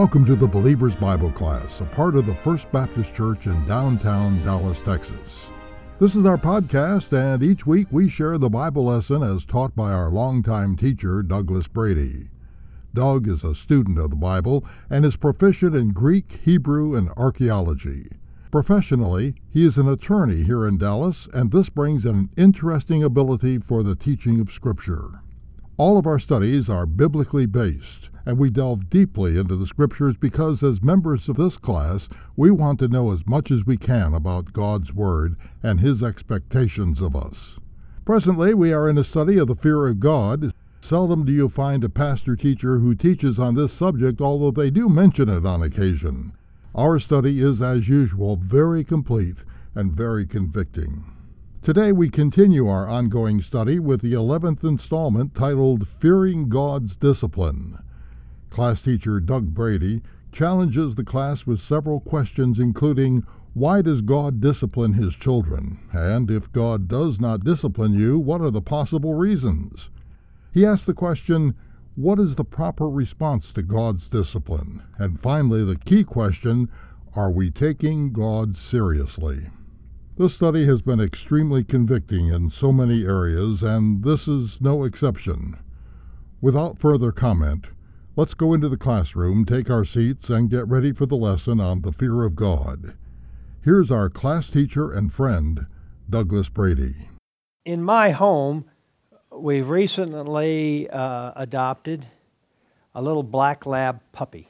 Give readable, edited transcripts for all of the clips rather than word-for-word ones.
Welcome to the Believer's Bible Class, a part of the First Baptist Church in downtown Dallas, Texas. This is our podcast, and each week we share the Bible lesson as taught by our longtime teacher, Douglas Brady. Doug is a student of the Bible and is proficient in Greek, Hebrew, and archaeology. Professionally, he is an attorney here in Dallas, and this brings an interesting ability for the teaching of Scripture. All of our studies are biblically based, and we delve deeply into the Scriptures because as members of this class, we want to know as much as we can about God's Word and His expectations of us. Presently, we are in a study of the fear of God. Seldom do you find a pastor-teacher who teaches on this subject, although they do mention it on occasion. Our study is, as usual, very complete and very convicting. Today we continue our ongoing study with the 11th installment titled Fearing God's Discipline. Class teacher Doug Brady challenges the class with several questions including, why does God discipline His children? And if God does not discipline you, what are the possible reasons? He asks the question, what is the proper response to God's discipline? And finally, the key question, are we taking God seriously? This study has been extremely convicting in so many areas, and this is no exception. Without further comment, let's go into the classroom, take our seats, and get ready for the lesson on the fear of God. Here's our class teacher and friend, Douglas Brady. In my home, we've recently adopted a little black lab puppy.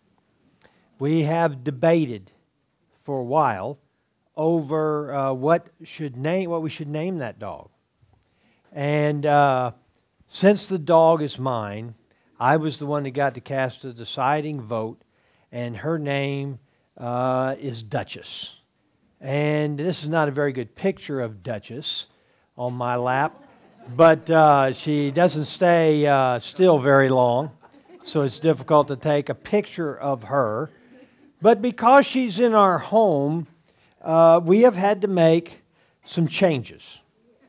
We have debated for a while over what we should name that dog. And since the dog is mine, I was the one that got to cast the deciding vote, and her name is Duchess. And this is not a very good picture of Duchess on my lap, but she doesn't stay still very long, so it's difficult to take a picture of her. But because she's in our home, we have had to make some changes.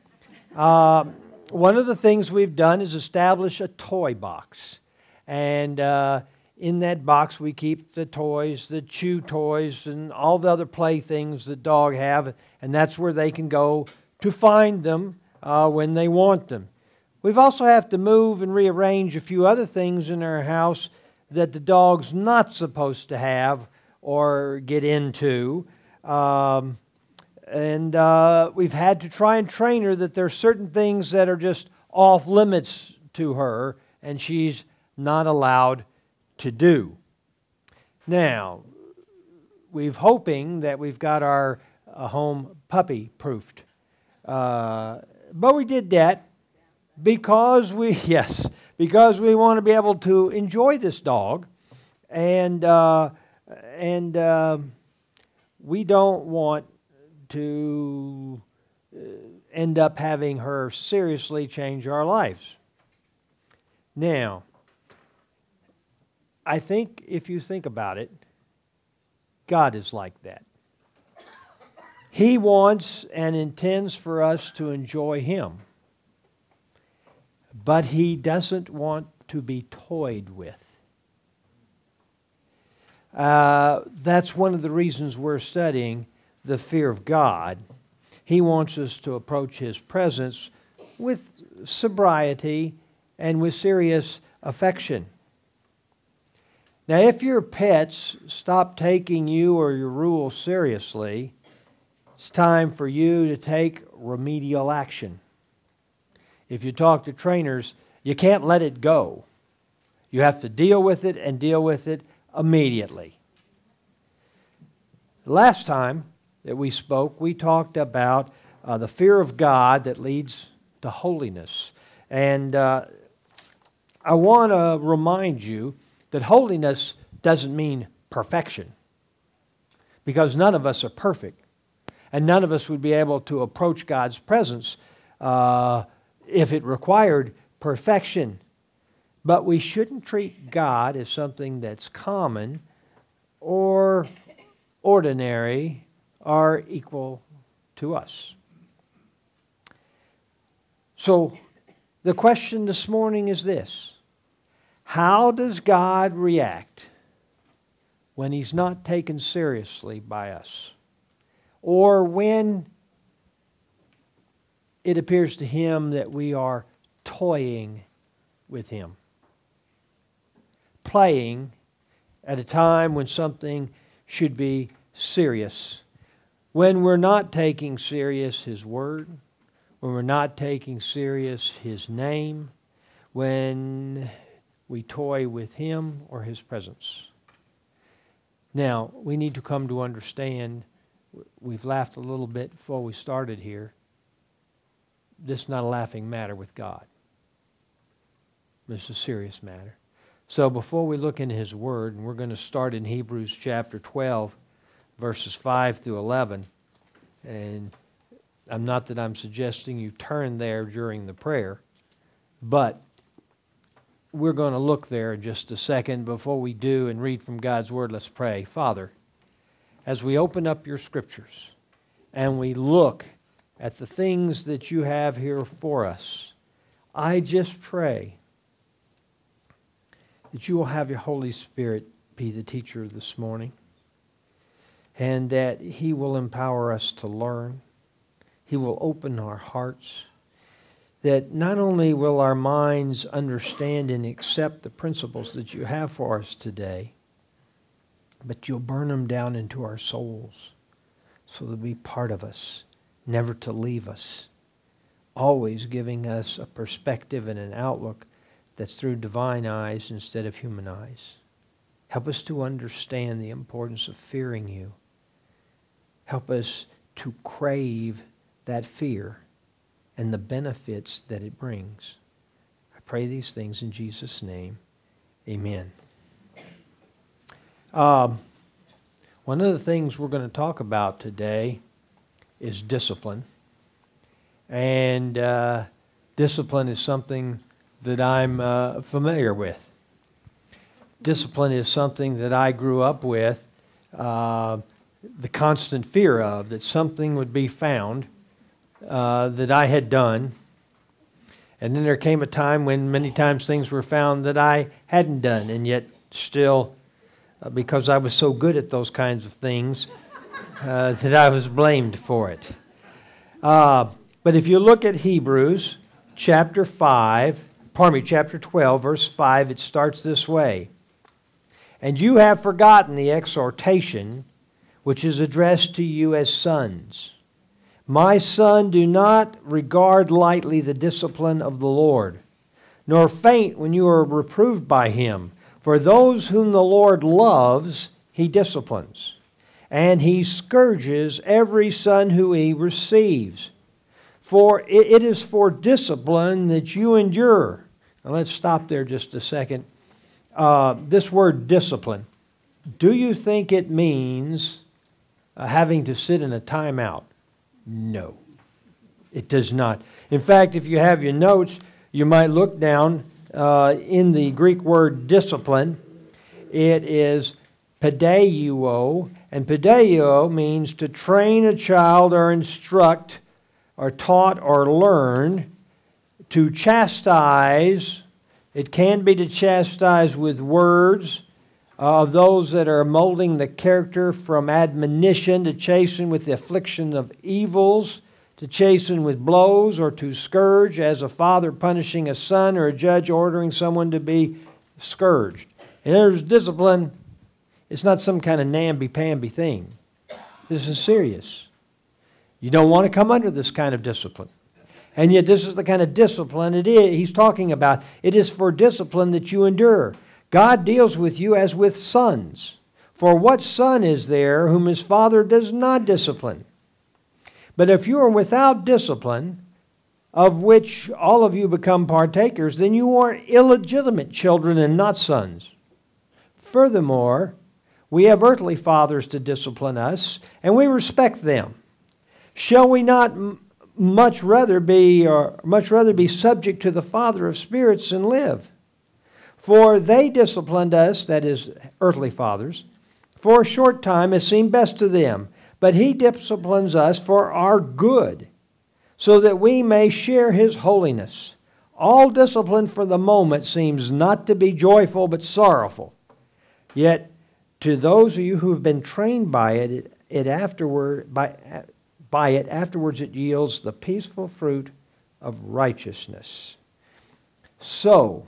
One of the things we've done is establish a toy box. And in that box we keep the toys, the chew toys, and all the other playthings the dog have. And that's where they can go to find them when they want them. We've also have to move and rearrange a few other things in our house that the dog's not supposed to have or get into. We've had to try and train her that there are certain things that are just off limits to her, and she's not allowed to do. Now, we're hoping that we've got our home puppy-proofed. But we did that because we want to be able to enjoy this dog, and we don't want to end up having her seriously change our lives. Now, I think if you think about it, God is like that. He wants and intends for us to enjoy Him, but He doesn't want to be toyed with. That's one of the reasons we're studying the fear of God. He wants us to approach His presence with sobriety and with serious affection. Now, if your pets stop taking you or your rules seriously, it's time for you to take remedial action. If you talk to trainers, you can't let it go. You have to deal with it and deal with it immediately. Last time that we spoke, we talked about the fear of God that leads to holiness. And I want to remind you that holiness doesn't mean perfection, because none of us are perfect, and none of us would be able to approach God's presence if it required perfection. But we shouldn't treat God as something that's common or ordinary or equal to us. So the question this morning is this: how does God react when He's not taken seriously by us, or when it appears to Him that we are toying with Him, playing at a time when something should be serious, when we're not taking serious His Word, when we're not taking serious His name, when we toy with Him or His presence. Now, we need to come to understand, we've laughed a little bit before we started here, this is not a laughing matter with God. This is a serious matter. So before we look into His Word, and we're going to start in Hebrews chapter 12, verses 5 through 11, and not that I'm suggesting you turn there during the prayer, but we're going to look there in just a second. Before we do and read from God's Word, let's pray. Father, as we open up Your Scriptures and we look at the things that You have here for us, I just pray that You will have Your Holy Spirit be the teacher this morning, and that He will empower us to learn. He will open our hearts, that not only will our minds understand and accept the principles that You have for us today, but You'll burn them down into our souls so they'll be part of us, never to leave us, always giving us a perspective and an outlook that's through divine eyes instead of human eyes. Help us to understand the importance of fearing You. Help us to crave that fear and the benefits that it brings. I pray these things in Jesus' name. Amen. One of the things we're going to talk about today is discipline. And discipline is something that I'm familiar with. Discipline is something that I grew up with, the constant fear of, that something would be found that I had done. And then there came a time when many times things were found that I hadn't done, and yet still, because I was so good at those kinds of things, that I was blamed for it. But if you look at Hebrews chapter 12, verse 5, it starts this way. And you have forgotten the exhortation which is addressed to you as sons. My son, do not regard lightly the discipline of the Lord, nor faint when you are reproved by Him. For those whom the Lord loves, He disciplines, and He scourges every son who He receives. For it is for discipline that you endure. Now let's stop there just a second. This word discipline, do you think it means having to sit in a timeout? No, it does not. In fact, if you have your notes, you might look down in the Greek word discipline. It is paideio, and paideio means to train a child or instruct or taught or learn, to chastise. It can be to chastise with words of those that are molding the character, from admonition, to chasten with the affliction of evils, to chasten with blows, or to scourge, as a father punishing a son, or a judge ordering someone to be scourged. And there's discipline. It's not some kind of namby-pamby thing. This is serious. You don't want to come under this kind of discipline. And yet this is the kind of discipline he's talking about. It is for discipline that you endure. God deals with you as with sons. For what son is there whom his father does not discipline? But if you are without discipline, of which all of you become partakers, then you are illegitimate children and not sons. Furthermore, we have earthly fathers to discipline us, and we respect them. Shall we not much rather be subject to the Father of spirits and live? For they disciplined us, that is, earthly fathers, for a short time as seemed best to them. But He disciplines us for our good, so that we may share His holiness. All discipline for the moment seems not to be joyful but sorrowful. Yet To those of you who have been trained by it, afterwards it yields the peaceful fruit of righteousness. So,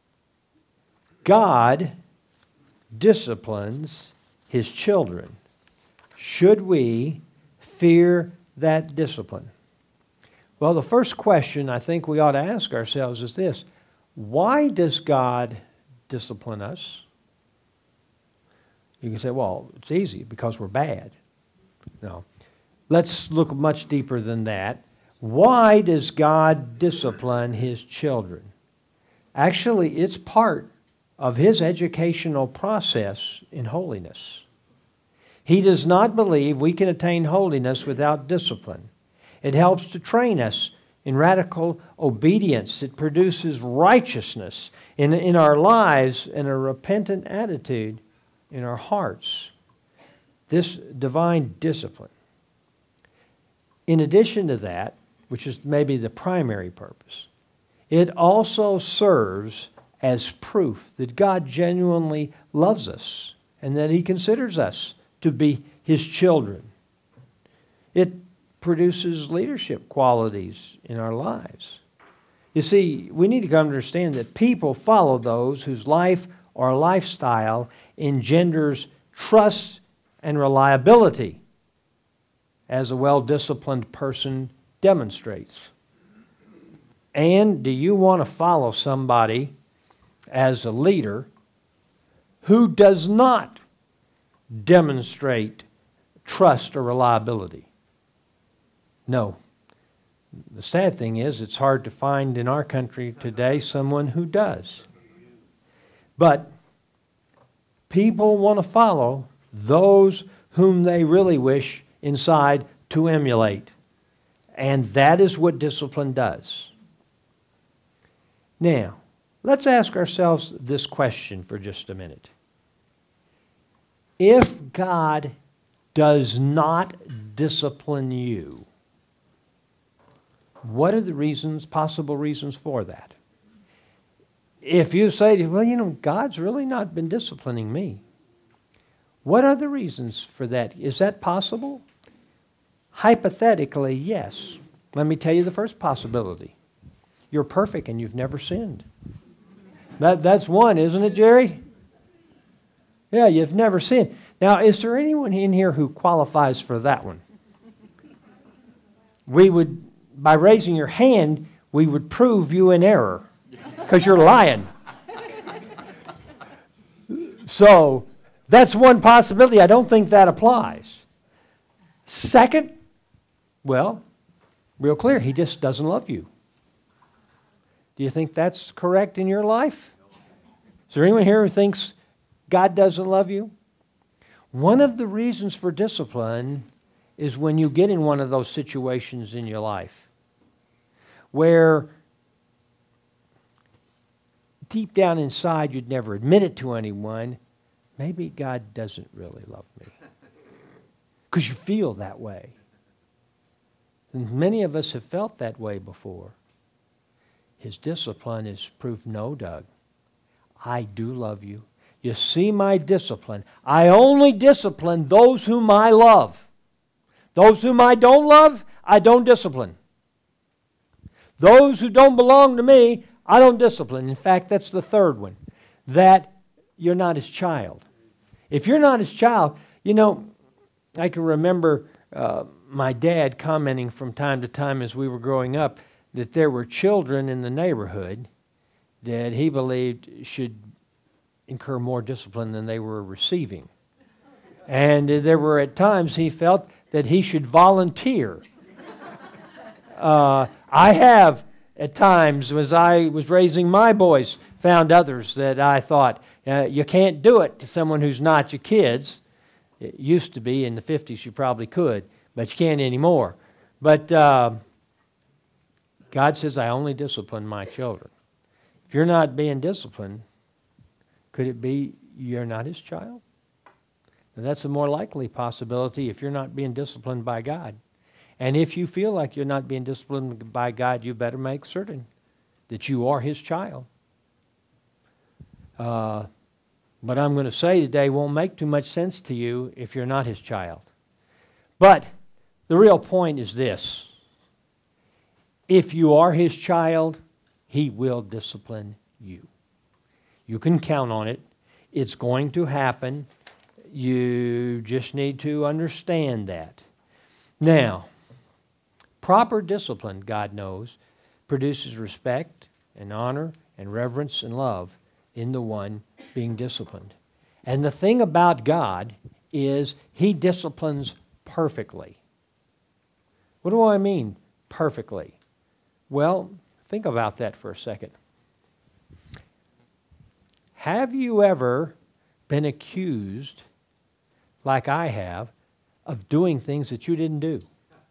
God disciplines His children. Should we fear that discipline? Well, the first question I think we ought to ask ourselves is this: why does God discipline us? You can say, well, it's easy, because we're bad. No. Let's look much deeper than that. Why does God discipline His children? Actually, it's part of His educational process in holiness. He does not believe we can attain holiness without discipline. It helps to train us in radical obedience. It produces righteousness in our lives and a repentant attitude in our hearts. This divine discipline. In addition to that, which is maybe the primary purpose, it also serves as proof that God genuinely loves us and that He considers us to be His children. It produces leadership qualities in our lives. You see, we need to understand that people follow those whose life or lifestyle engenders trust and reliability, as a well-disciplined person demonstrates. And do you want to follow somebody as a leader who does not demonstrate trust or reliability? No. The sad thing is, it's hard to find in our country today someone who does. But people want to follow those whom they really wish inside to emulate. And that is what discipline does. Now, let's ask ourselves this question for just a minute. If God does not discipline you, what are the possible reasons for that? If you say, well, God's really not been disciplining me. What are the reasons for that? Is that possible? Hypothetically, yes. Let me tell you the first possibility. You're perfect and you've never sinned. That's one, isn't it, Jerry? Yeah, you've never sinned. Now, is there anyone in here who qualifies for that one? By raising your hand, we would prove you in error, because you're lying. So, that's one possibility. I don't think that applies. Second, well, real clear, He just doesn't love you. Do you think that's correct in your life? Is there anyone here who thinks God doesn't love you? One of the reasons for discipline is when you get in one of those situations in your life where deep down inside you'd never admit it to anyone, maybe God doesn't really love me. Because you feel that way. And many of us have felt that way before. His discipline is proof, no, Doug, I do love you. You see my discipline. I only discipline those whom I love. Those whom I don't love, I don't discipline. Those who don't belong to me, I don't discipline. In fact, that's the third one, that you're not His child. If you're not His child, I can remember my dad commenting from time to time as we were growing up that there were children in the neighborhood that he believed should incur more discipline than they were receiving. And there were at times he felt that he should volunteer. I have at times, as I was raising my boys, found others that I thought, you can't do it to someone who's not your kids. It used to be in the 50s you probably could, but you can't anymore. But God says, I only discipline my children. If you're not being disciplined, could it be you're not His child? Now, that's a more likely possibility if you're not being disciplined by God. And if you feel like you're not being disciplined by God, you better make certain that you are His child. What I'm going to say today won't make too much sense to you if you're not His child. But the real point is this. If you are His child, He will discipline you. You can count on it. It's going to happen. You just need to understand that. Now, proper discipline, God knows, produces respect and honor and reverence and love in the one being disciplined. And the thing about God is He disciplines perfectly. What do I mean, perfectly? Well, think about that for a second. Have you ever been accused, like I have, of doing things that you didn't do?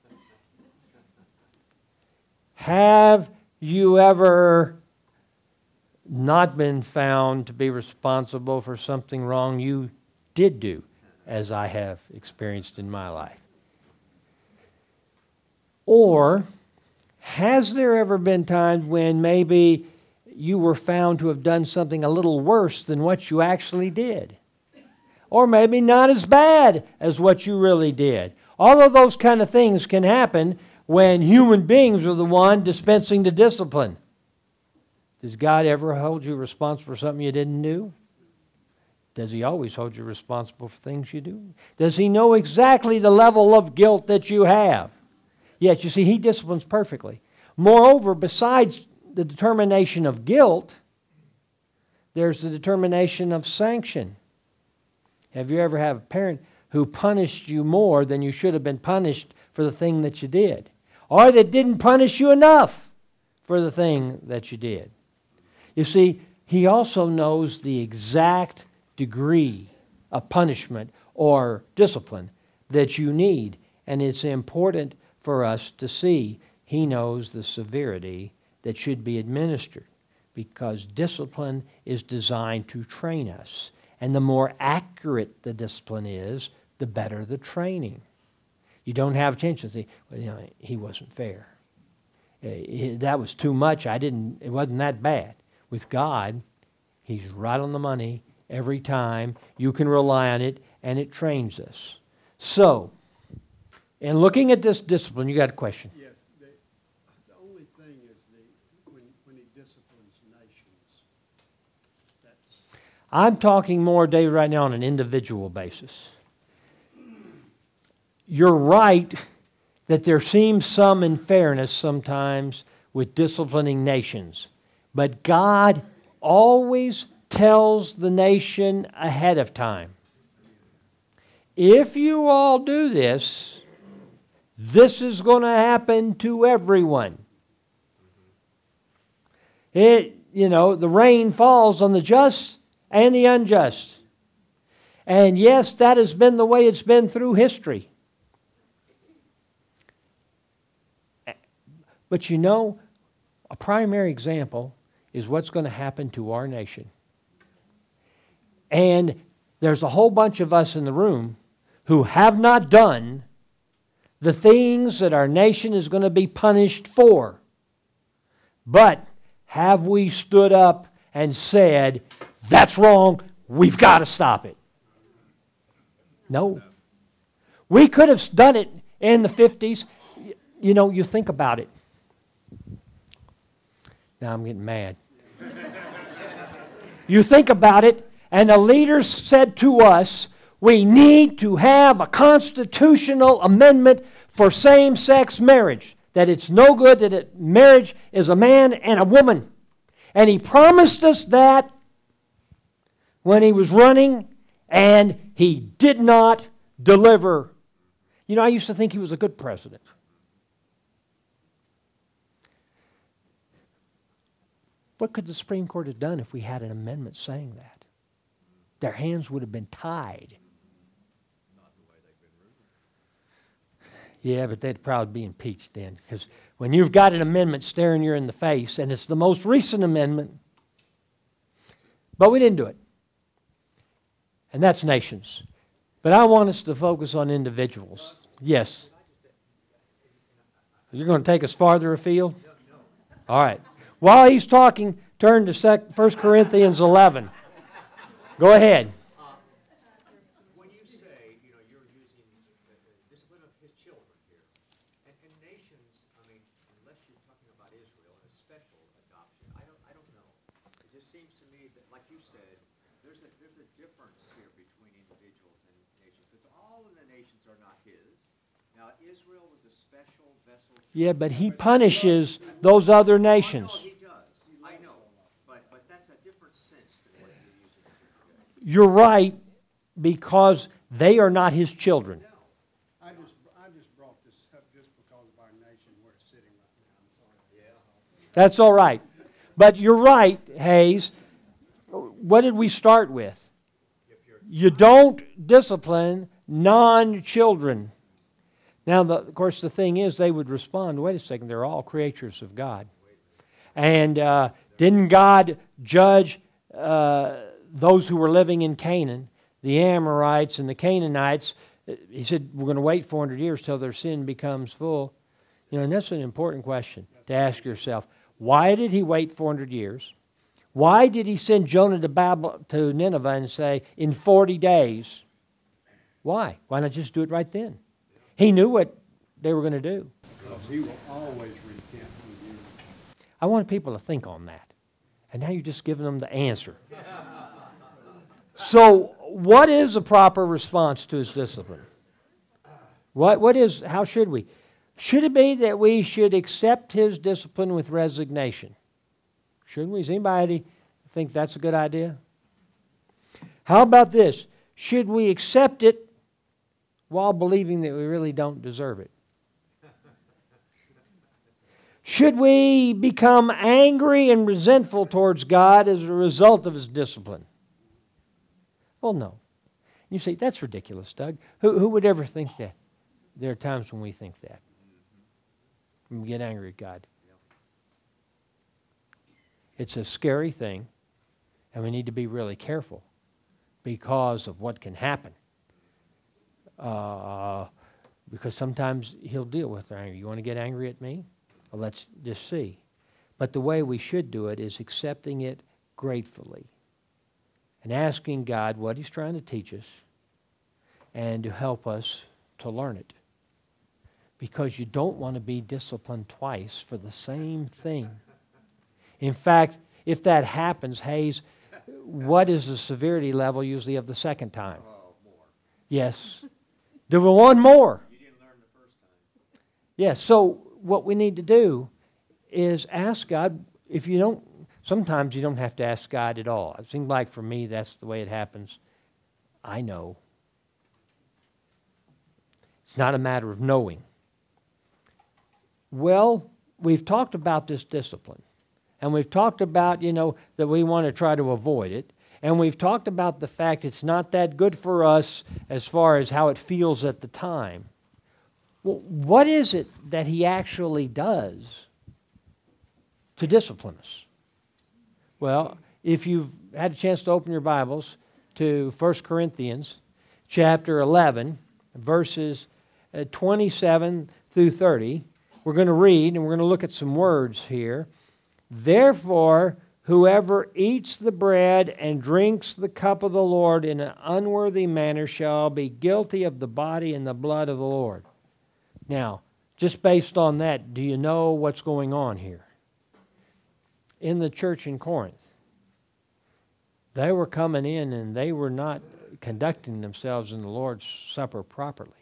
Have you ever not been found to be responsible for something wrong you did do, as I have experienced in my life? Or has there ever been times when maybe you were found to have done something a little worse than what you actually did? Or maybe not as bad as what you really did. All of those kind of things can happen when human beings are the one dispensing the discipline. Does God ever hold you responsible for something you didn't do? Does He always hold you responsible for things you do? Does He know exactly the level of guilt that you have? Yes, you see, He disciplines perfectly. Moreover, besides the determination of guilt, there's the determination of sanction. Have you ever had a parent who punished you more than you should have been punished for the thing that you did? Or that didn't punish you enough for the thing that you did? You see, He also knows the exact degree of punishment or discipline that you need. And it's important for us to see He knows the severity that should be administered, because discipline is designed to train us. And the more accurate the discipline is, the better the training. You don't have a chance to say, well, he wasn't fair. That was too much. It wasn't that bad. With God, He's right on the money every time. You can rely on it, and it trains us. So, in looking at this discipline, you got a question? Yes. The only thing is when He disciplines nations. I'm talking more, David, right now on an individual basis. You're right that there seems some unfairness sometimes with disciplining nations. But God always tells the nation ahead of time, if you all do this, this is going to happen to everyone. The rain falls on the just and the unjust. And yes, that has been the way it's been through history. But a primary example is what's going to happen to our nation. And there's a whole bunch of us in the room who have not done the things that our nation is going to be punished for. But have we stood up and said, that's wrong, we've got to stop it? No. We could have done it in the 50s. You think about it. Now I'm getting mad. You think about it, and the leaders said to us, we need to have a constitutional amendment for same-sex marriage, that it's no good that marriage is a man and a woman. And he promised us that when he was running, and he did not deliver. I used to think he was a good president. What could the Supreme Court have done if we had an amendment saying that? Their hands would have been tied. Not the way they've been ruling. Yeah, but they'd probably be impeached then. Because when you've got an amendment staring you in the face, and it's the most recent amendment, but we didn't do it. And that's nations. But I want us to focus on individuals. Yes. You're going to take us farther afield? All right. While he's talking, turn to 1 Corinthians 11. Go ahead. When you say, you're using the discipline of his children here, and nations, unless you're talking about Israel and a special adoption, I don't know. It just seems to me that, like you said, there's a difference here between individuals and nations, because all of the nations are not his. Now, Israel was a special vessel. Yeah, but he punishes those other nations. He does. I know. But that's a different sense than what you're using here. You're right, because they are not his children. I just brought this up just because of our nation where it's sitting right now. I'm sorry. Yeah. That's all right. But you're right, Hayes. What did we start with? You don't discipline non-children. Now, of course, the thing is, they would respond, wait a second, they're all creatures of God. And didn't God judge those who were living in Canaan, the Amorites and the Canaanites? He said, we're going to wait 400 years till their sin becomes full. And that's an important question to ask yourself. Why did he wait 400 years? Why did he send Jonah to Nineveh and say, in 40 days? Why? Why not just do it right then? He knew what they were going to do. Because he will always repent with you. I want people to think on that. And now you're just giving them the answer. So, what is a proper response to his discipline? How should we? Should it be that we should accept his discipline with resignation? Shouldn't we? Does anybody think that's a good idea? How about this? Should we accept it while believing that we really don't deserve it? Should we become angry and resentful towards God as a result of his discipline? Well, no. You say, that's ridiculous, Doug. Who would ever think that? There are times when we think that. We get angry at God. It's a scary thing, and we need to be really careful because of what can happen. Because sometimes he'll deal with our anger. You want to get angry at me? Well, let's just see. But the way we should do it is accepting it gratefully and asking God what he's trying to teach us and to help us to learn it. Because you don't want to be disciplined twice for the same thing. In fact, if that happens, Hayes, what is the severity level usually of the second time? Oh, more. Yes. There were one more. You didn't learn the first time. Yes, so what we need to do is ask God. Sometimes you don't have to ask God at all. It seems like for me that's the way it happens. I know. It's not a matter of knowing. Well, we've talked about this discipline. And we've talked about, that we want to try to avoid it. And we've talked about the fact it's not that good for us as far as how it feels at the time. Well, what is it that he actually does to discipline us? Well, if you've had a chance to open your Bibles to 1 Corinthians chapter 11, verses 27 through 30, we're going to read and we're going to look at some words here. Therefore, whoever eats the bread and drinks the cup of the Lord in an unworthy manner shall be guilty of the body and the blood of the Lord. Now, just based on that, do you know what's going on here? In the church in Corinth, they were coming in and they were not conducting themselves in the Lord's Supper properly.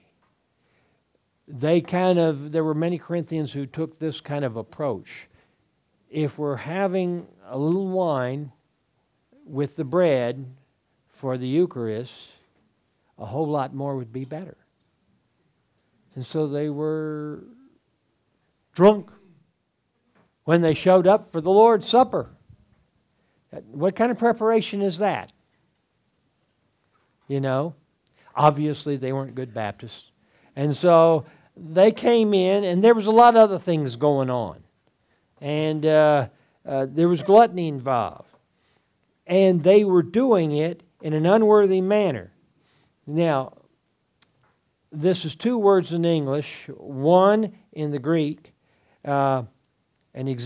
There were many Corinthians who took this kind of approach. If we're having a little wine with the bread for the Eucharist, a whole lot more would be better. And so they were drunk when they showed up for the Lord's Supper. What kind of preparation is that? Obviously they weren't good Baptists. And so they came in, and there was a lot of other things going on. And there was gluttony involved. And they were doing it in an unworthy manner. Now, this is two words in English, one in the Greek, and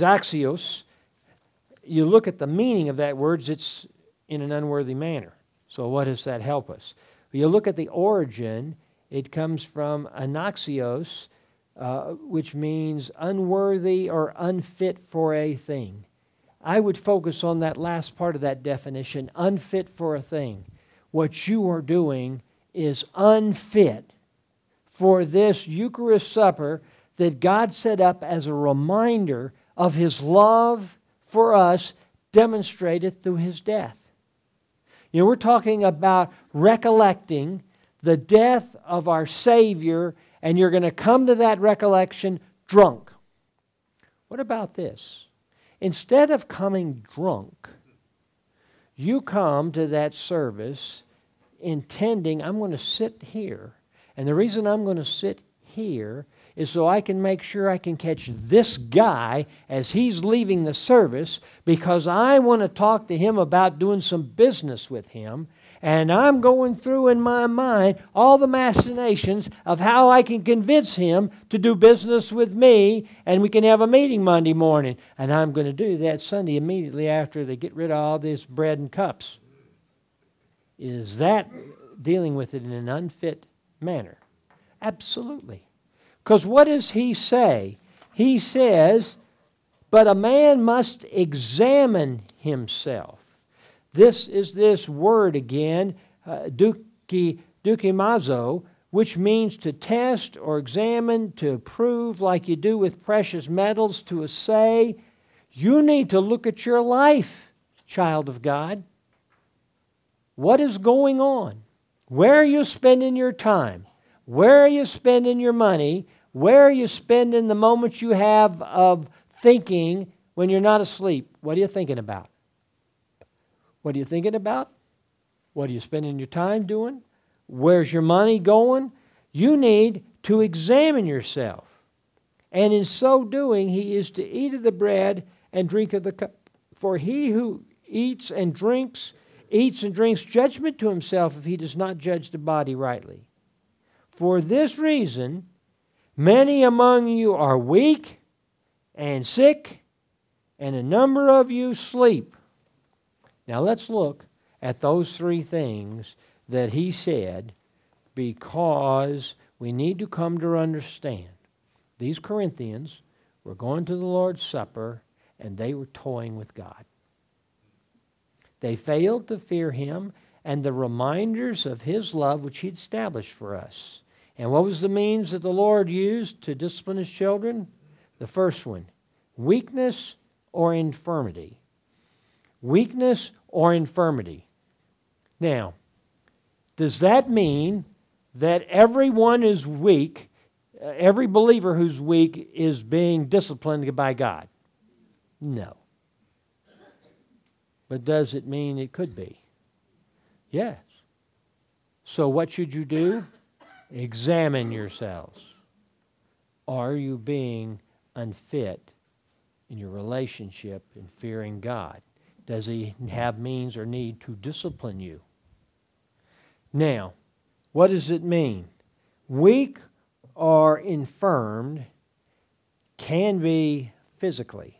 exaxios. You look at the meaning of that word, it's in an unworthy manner. So what does that help us? You look at the origin, it comes from anaxios, which means unworthy or unfit for a thing. I would focus on that last part of that definition, unfit for a thing. What you are doing is unfit for this Eucharist supper that God set up as a reminder of His love for us demonstrated through His death. You know, we're talking about recollecting the death of our Savior, and you're going to come to that recollection drunk. What about this? Instead of coming drunk, you come to that service intending, I'm going to sit here. And the reason I'm going to sit here is so I can make sure I can catch this guy as he's leaving the service, because I want to talk to him about doing some business with him. And I'm going through in my mind all the machinations of how I can convince him to do business with me, and we can have a meeting Monday morning. And I'm going to do that Sunday immediately after they get rid of all this bread and cups. Is that dealing with it in an unfit manner? Absolutely. Because what does he say? He says, but a man must examine himself. This is this word again, dukimazo, which means to test or examine, to prove, like you do with precious metals, to assay. You need to look at your life, child of God. What is going on? Where are you spending your time? Where are you spending your money? Where are you spending the moments you have of thinking when you're not asleep? What are you thinking about? What are you thinking about? What are you spending your time doing? Where's your money going? You need to examine yourself. And in so doing, he is to eat of the bread and drink of the cup. For he who eats and drinks judgment to himself if he does not judge the body rightly. For this reason, many among you are weak and sick, and a number of you sleep. Now let's look at those three things that he said, because we need to come to understand. These Corinthians were going to the Lord's Supper, and they were toying with God. They failed to fear Him and the reminders of His love which He had established for us. And what was the means that the Lord used to discipline His children? The first one, weakness or infirmity. Weakness or infirmity. Now, does that mean that everyone is weak, every believer who's weak is being disciplined by God? No. But does it mean it could be? Yes. So what should you do? Examine yourselves. Are you being unfit in your relationship in fearing God? Does He have means or need to discipline you? Now, what does it mean? Weak or infirmed can be physically.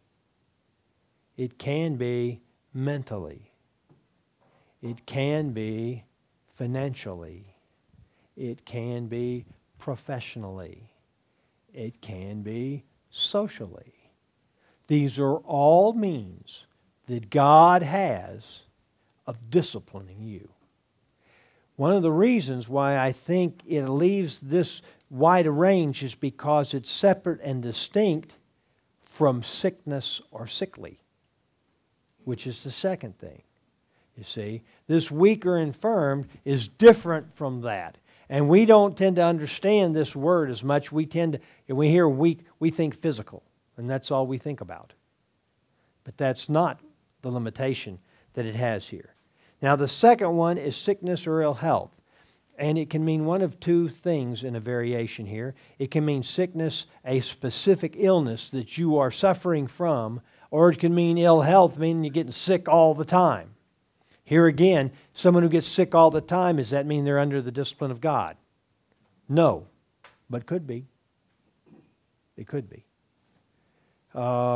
It can be mentally. It can be financially. It can be professionally. It can be socially. These are all means that God has of disciplining you. One of the reasons why I think it leaves this wide a range is because it's separate and distinct from sickness or sickly, which is the second thing. You see, this weak or infirmed is different from that. And we don't tend to understand this word as much. We tend to, when we hear weak, we think physical, and that's all we think about. But that's not the limitation that it has here. Now, the second one is sickness or ill health. And it can mean one of two things in a variation here. It can mean sickness, a specific illness that you are suffering from, or it can mean ill health, meaning you're getting sick all the time. Here again, someone who gets sick all the time, does that mean they're under the discipline of God? No, but could be. It could be.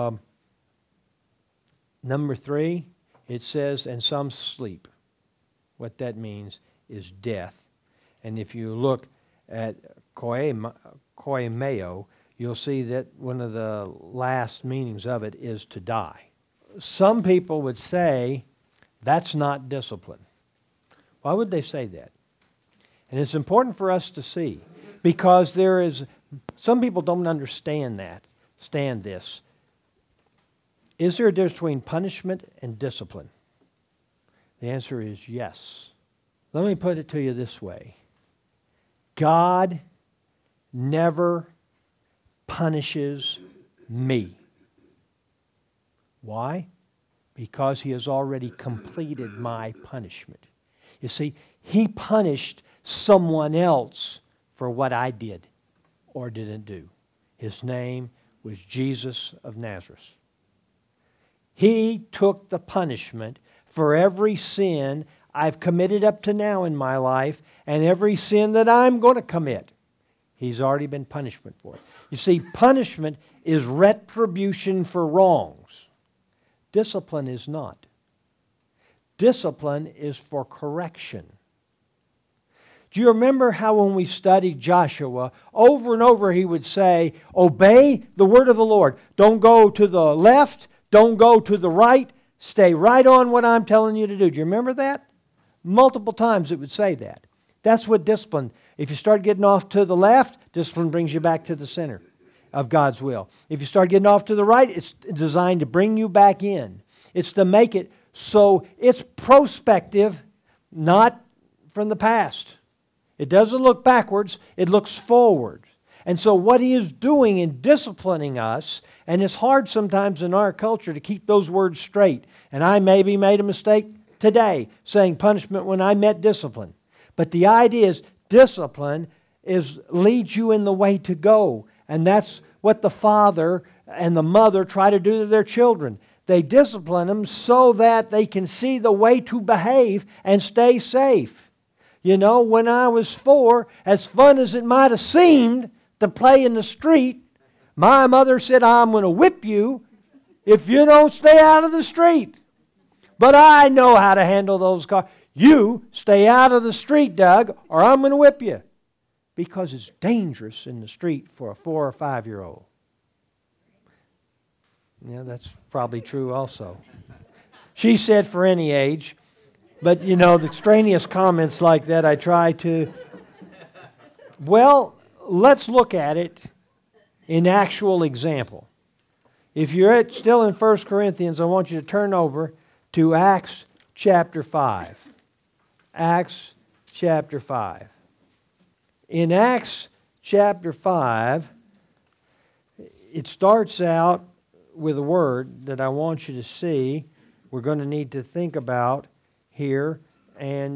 Number 3, it says, and some sleep. what that means is death. And if you look at koimeo, you'll see that one of the last meanings of it is to die. Some people would say that's not discipline. Why would they say that? And it's important for us to see, because some people don't understand this. Is there a difference between punishment and discipline? The answer is yes. Let me put it to you this way. God never punishes me. Why? Because He has already completed my punishment. You see, He punished someone else for what I did or didn't do. His name was Jesus of Nazareth. He took the punishment for every sin I've committed up to now in my life and every sin that I'm going to commit. He's already been punishment for it. You see, punishment is retribution for wrongs. Discipline is not. Discipline is for correction. Do you remember how when we studied Joshua, over and over he would say, obey the word of the Lord. Don't go to the left. Don't go to the right. Stay right on what I'm telling you to do. Do you remember that? Multiple times it would say that. That's what discipline. If you start getting off to the left, discipline brings you back to the center of God's will. If you start getting off to the right, it's designed to bring you back in. It's to make it so it's prospective, not from the past. It doesn't look backwards, it looks forward. And so what He is doing in disciplining us, and it's hard sometimes in our culture to keep those words straight. And I maybe made a mistake today saying punishment when I meant discipline. But the idea is discipline leads you in the way to go. And that's what the father and the mother try to do to their children. They discipline them so that they can see the way to behave and stay safe. You know, when I was 4, as fun as it might have seemed to play in the street, my mother said, I'm going to whip you if you don't stay out of the street. But I know how to handle those cars. You stay out of the street, Doug, or I'm going to whip you. Because it's dangerous in the street for a 4 or 5-year-old. Yeah, that's probably true also. She said for any age. But, you know, the extraneous comments like that, I try to... Well, let's look at it in actual example. If you're still in 1 Corinthians, I want you to turn over to Acts chapter 5. Acts chapter 5. In Acts chapter 5, it starts out with a word that I want you to see. We're going to need to think about here, and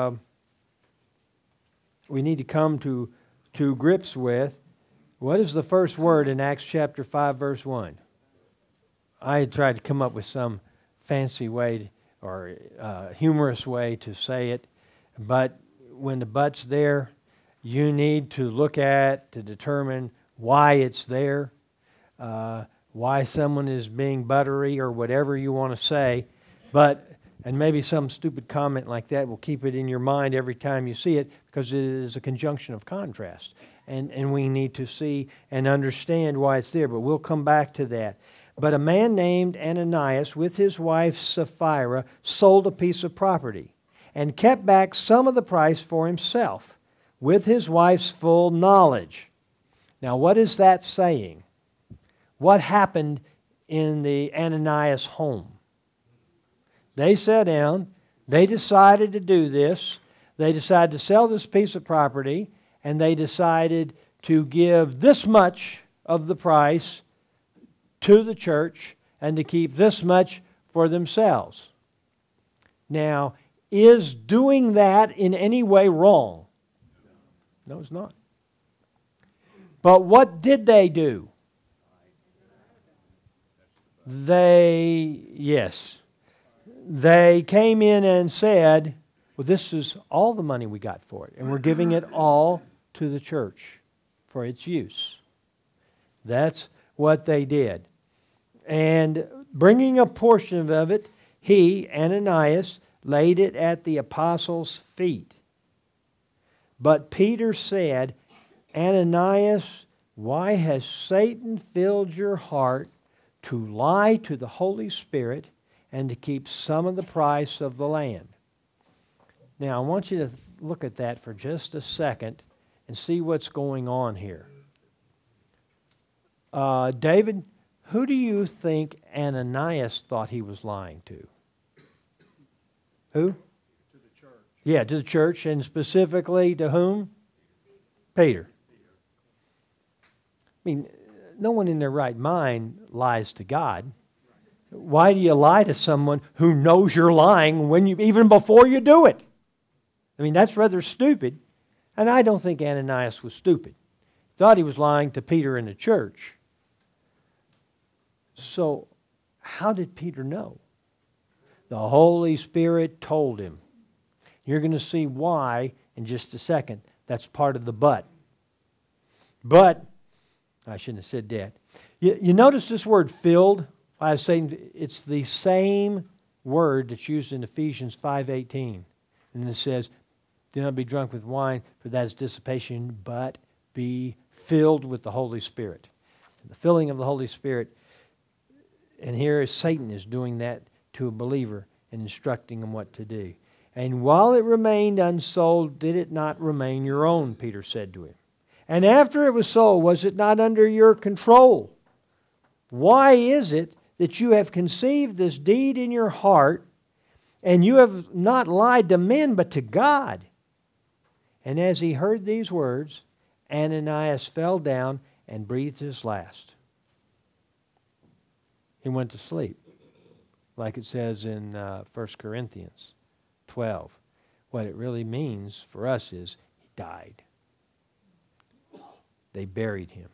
we need to come to grips with what is the first word in Acts chapter 5, verse 1. I had tried to come up with some fancy way or humorous way to say it, but when the but's there, you need to look at to determine why it's there, why someone is being buttery or whatever you want to say, and maybe some stupid comment like that will keep it in your mind every time you see it, because it is a conjunction of contrast. And we need to see and understand why it's there, but we'll come back to that. But a man named Ananias with his wife Sapphira sold a piece of property and kept back some of the price for himself with his wife's full knowledge. Now, what is that saying? What happened in the Ananias home? They sat down, they decided to do this, they decided to sell this piece of property, and they decided to give this much of the price to the church and to keep this much for themselves. Now, is doing that in any way wrong? No, it's not. But what did they do? They came in and said, well, this is all the money we got for it, and we're giving it all to the church for its use. That's what they did. And bringing a portion of it, he, Ananias, laid it at the apostles' feet. But Peter said, Ananias, why has Satan filled your heart to lie to the Holy Spirit and to keep some of the price of the land? Now, I want you to look at that for just a second and see what's going on here. David, who do you think Ananias thought he was lying to? Who? To the church. Yeah, to the church, and specifically to whom? Peter. I mean, no one in their right mind lies to God. Why do you lie to someone who knows you're lying even before you do it? I mean, that's rather stupid. And I don't think Ananias was stupid. He thought he was lying to Peter in the church. So, how did Peter know? The Holy Spirit told him. You're going to see why in just a second. That's part of the but. But, I shouldn't have said that. You notice this word filled? I was saying it's the same word that's used in Ephesians 5:18. And it says, do not be drunk with wine, for that is dissipation, but be filled with the Holy Spirit. And the filling of the Holy Spirit, and here Satan is doing that to a believer and instructing him what to do. And while it remained unsold, did it not remain your own, Peter said to him. And after it was sold, was it not under your control? Why is it that you have conceived this deed in your heart, and you have not lied to men but to God? And as he heard these words, Ananias fell down and breathed his last. He went to sleep, like it says in 1 Corinthians 12. What it really means for us is he died. They buried him.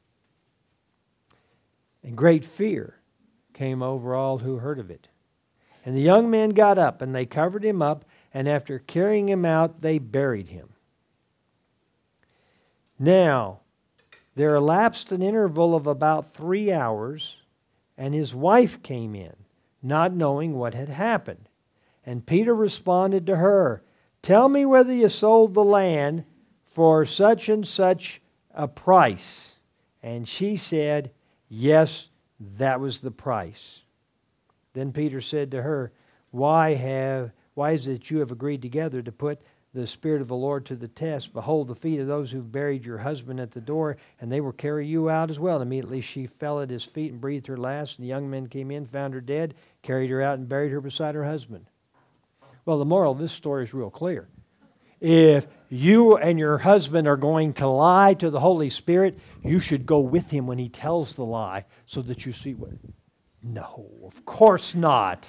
And great fear came over all who heard of it. And the young men got up, and they covered him up, and after carrying him out, they buried him. Now, there elapsed an interval of about 3 hours, and his wife came in, not knowing what had happened. And Peter responded to her, tell me whether you sold the land for such and such a price. And she said, yes, that was the price. Then Peter said to her, why is it that you have agreed together to put the Spirit of the Lord to the test? Behold, the feet of those who've buried your husband at the door, and they will carry you out as well. And immediately she fell at his feet and breathed her last. And the young men came in, found her dead, carried her out, and buried her beside her husband. Well, the moral of this story is real clear. If you and your husband are going to lie to the Holy Spirit, you should go with him when he tells the lie so that you see what... No, of course not.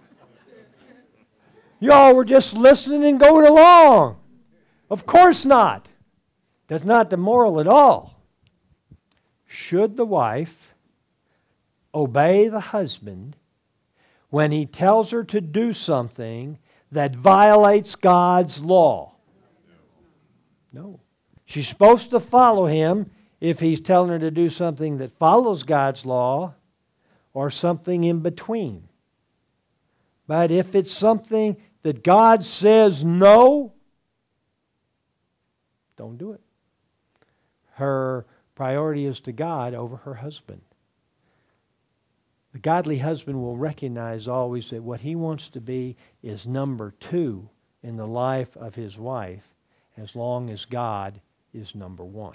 Y'all were just listening and going along. Of course not. That's not the moral at all. Should the wife obey the husband when he tells her to do something that violates God's law? No. She's supposed to follow him if he's telling her to do something that follows God's law or something in between. But if it's something that God says no, don't do it. Her priority is to God over her husband. The godly husband will recognize always that what he wants to be is number 2 in the life of his wife, as long as God is number 1.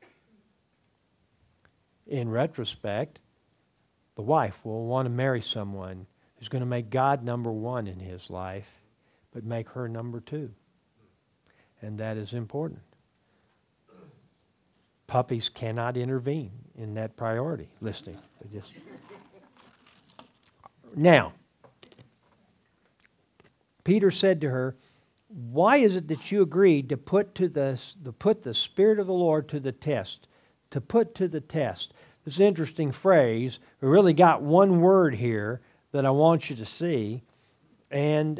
In retrospect, the wife will want to marry someone who's going to make God number 1 in his life, but make her number 2. And that is important. Puppies cannot intervene in that priority listing. They just... Now, Peter said to her, why is it that you agreed to put the Spirit of the Lord to the test? To put to the test. This is an interesting phrase. We really got one word here that I want you to see. And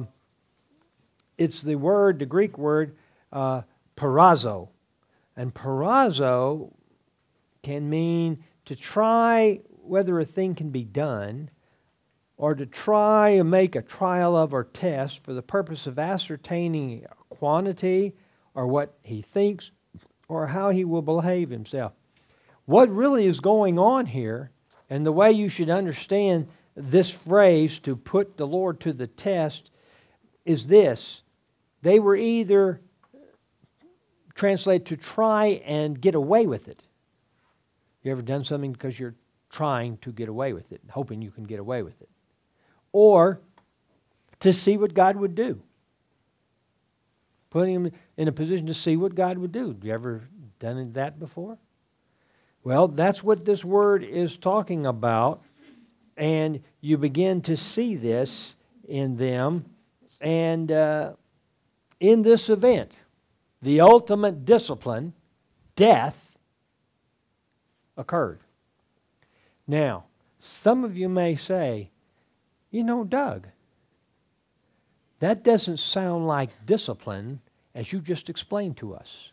it's the Greek word, parazo. And parazo can mean to try whether a thing can be done, or to try and make a trial of or test for the purpose of ascertaining a quantity or what he thinks or how he will behave himself. What really is going on here, and the way you should understand this phrase, to put the Lord to the test, is this. They were either translated to try and get away with it. You ever done something because you're trying to get away with it, hoping you can get away with it? Or to see what God would do. Putting him in a position to see what God would do. You ever done that before? Well, that's what this word is talking about. And you begin to see this in them. And in this event, the ultimate discipline, death, occurred. Now, some of you may say, you know, Doug, that doesn't sound like discipline as you just explained to us.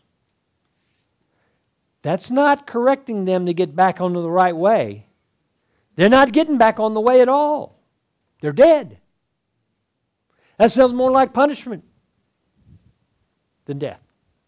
That's not correcting them to get back onto the right way. They're not getting back on the way at all. They're dead. That sounds more like punishment than death.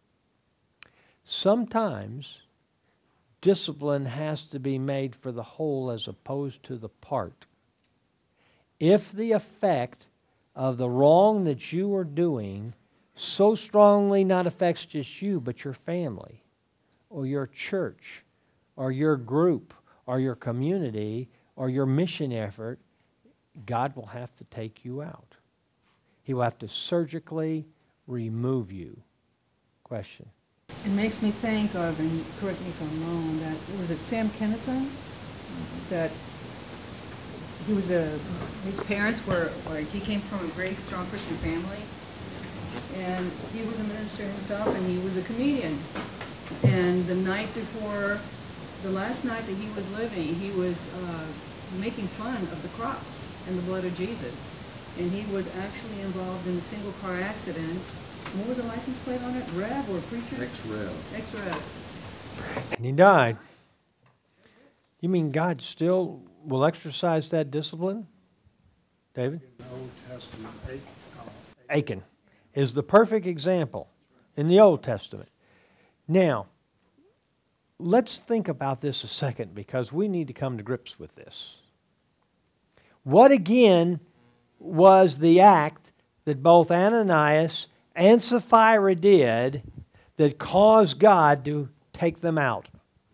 Sometimes discipline has to be made for the whole as opposed to the part. If the effect of the wrong that you are doing so strongly not affects just you, but your family, or your church, or your group, or your community, or your mission effort, God will have to take you out. He will have to surgically remove you. Question. It makes me think of, and correct me if I'm wrong, that was it Sam Kinison? That he was his parents were, like, he came from a great, strong Christian family, and he was a minister himself, and he was a comedian. And the night before, the last night that he was living, he was making fun of the cross and the blood of Jesus. And he was actually involved in a single car accident. What was the license plate on it? Rev or Preacher? Ex-Rev. Ex-Rev. And he died. You mean God still will exercise that discipline? David? In the Old Testament, Achan is the perfect example in the Old Testament. Now, let's think about this a second because we need to come to grips with this. What again was the act that both Ananias and Sapphira did that caused God to take them out?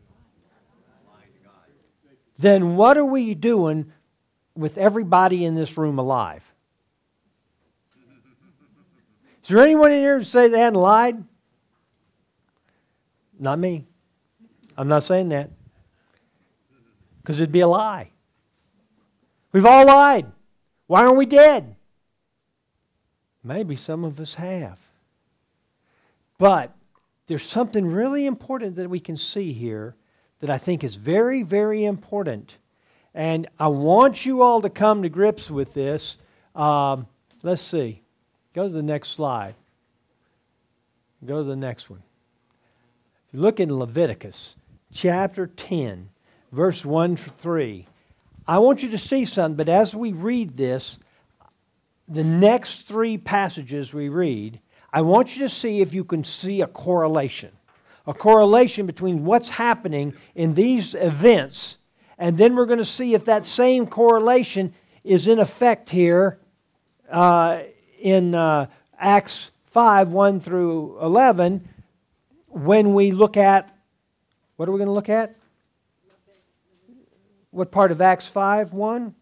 Then what are we doing with everybody in this room alive? Is there anyone in here to say they hadn't lied? Not me. I'm not saying that. Because it'd be a lie. We've all lied. Why aren't we dead? Maybe some of us have. But there's something really important that we can see here that I think is very, very important. And I want you all to come to grips with this. Let's see. Go to the next slide. Go to the next one. If you look in Leviticus chapter 10, verse 1 to 3, I want you to see something, but as we read this, the next three passages we read, I want you to see if you can see a correlation between what's happening in these events, and then we're going to see if that same correlation is in effect here in Acts 5, 1 through 11, when we look at, what are we going to look at? What part of Acts 5, 1?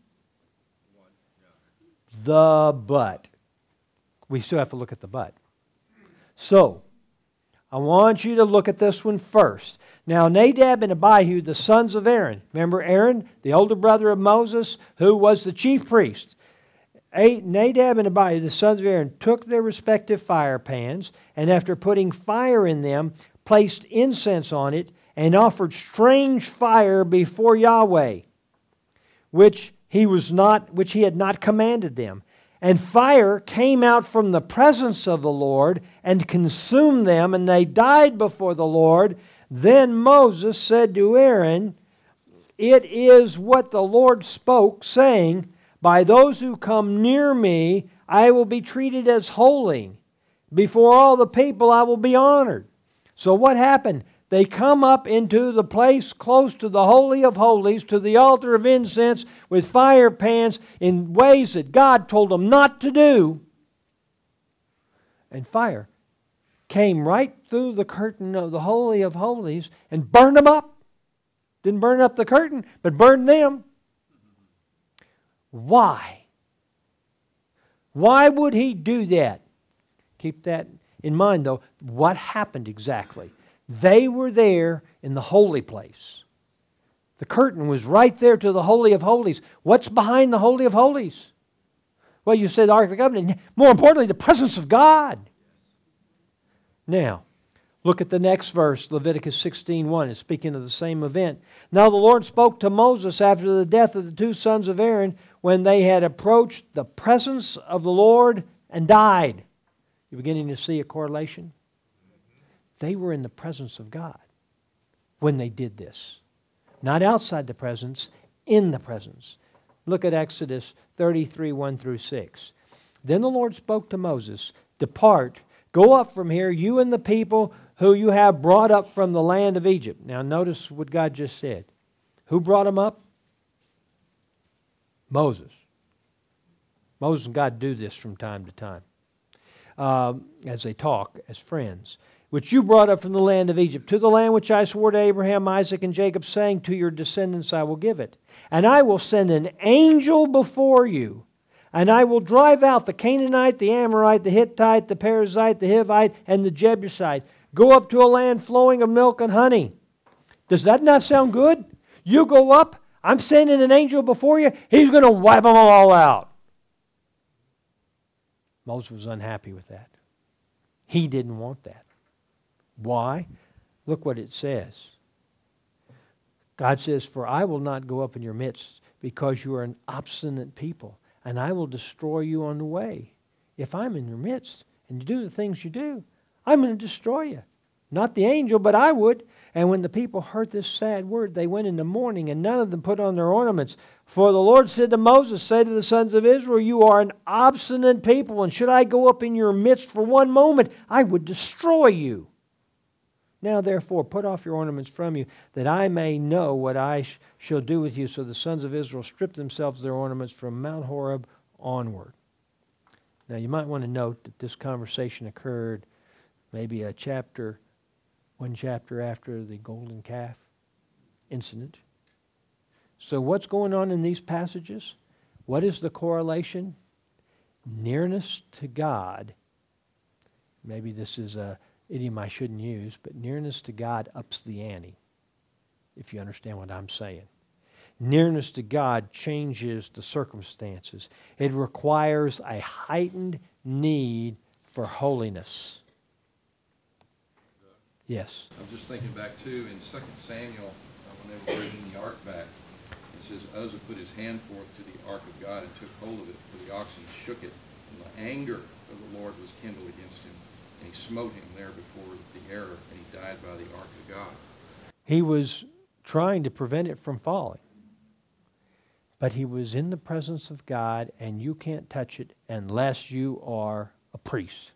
The but. We still have to look at the but. So, I want you to look at this one first. Now, Nadab and Abihu, the sons of Aaron. Remember Aaron, the older brother of Moses, who was the chief priest. Nadab and Abihu, the sons of Aaron, took their respective fire pans, and after putting fire in them, placed incense on it, and offered strange fire before Yahweh, which he had not commanded them. And fire came out from the presence of the Lord and consumed them, and they died before the Lord. Then Moses said to Aaron, "It is what the Lord spoke, saying, by those who come near me, I will be treated as holy. Before all the people, I will be honored. So what happened? They come up into the place close to the Holy of Holies, to the altar of incense, with fire pans in ways that God told them not to do. And fire came right through the curtain of the Holy of Holies and burned them up. Didn't burn up the curtain, but burned them. Why? Why would He do that? Keep that in mind, though. What happened exactly? They were there in the holy place. The curtain was right there to the Holy of Holies. What's behind the Holy of Holies? Well, you said the Ark of the Covenant. More importantly, the presence of God. Now, look at the next verse, Leviticus 16:1. It's speaking of the same event. Now the Lord spoke to Moses after the death of the two sons of Aaron, when they had approached the presence of the Lord and died. You're beginning to see a correlation? They were in the presence of God when they did this. Not outside the presence, in the presence. Look at Exodus 33:1 through 6. Then the Lord spoke to Moses, "Depart, go up from here, you and the people who you have brought up from the land of Egypt." Now notice what God just said. Who brought them up? Moses. Moses and God do this from time to time as they talk as friends. "Which you brought up from the land of Egypt, to the land which I swore to Abraham, Isaac, and Jacob, saying, to your descendants I will give it. And I will send an angel before you, and I will drive out the Canaanite, the Amorite, the Hittite, the Perizzite, the Hivite, and the Jebusite. Go up to a land flowing of milk and honey." Does that not sound good? You go up, I'm sending an angel before you, He's going to wipe them all out. Moses was unhappy with that. He didn't want that. Why? Look what it says. God says, "For I will not go up in your midst, because you are an obstinate people, and I will destroy you on the way." If I'm in your midst and you do the things you do, I'm going to destroy you. Not the angel, but I would. And when the people heard this sad word, they went into mourning, and none of them put on their ornaments. For the Lord said to Moses, "Say to the sons of Israel, you are an obstinate people, and should I go up in your midst for one moment, I would destroy you. Now therefore put off your ornaments from you, that I may know what I shall do with you." So the sons of Israel stripped themselves their ornaments from Mount Horeb onward. Now you might want to note that this conversation occurred maybe one chapter after the golden calf incident. So what's going on in these passages? What is the correlation? Nearness to God. Maybe this is a idiom I shouldn't use, but nearness to God ups the ante, if you understand what I'm saying. Nearness to God changes the circumstances. It requires a heightened need for holiness. Yes. I'm just thinking back too in 2 Samuel, when they were bringing the ark back, it says Uzzah put his hand forth to the ark of God and took hold of it, for the oxen shook it, and the anger of the Lord was kindled against him, and he smote him there before the error, and he died by the ark of God. He was trying to prevent it from falling. But he was in the presence of God, and you can't touch it unless you are a priest.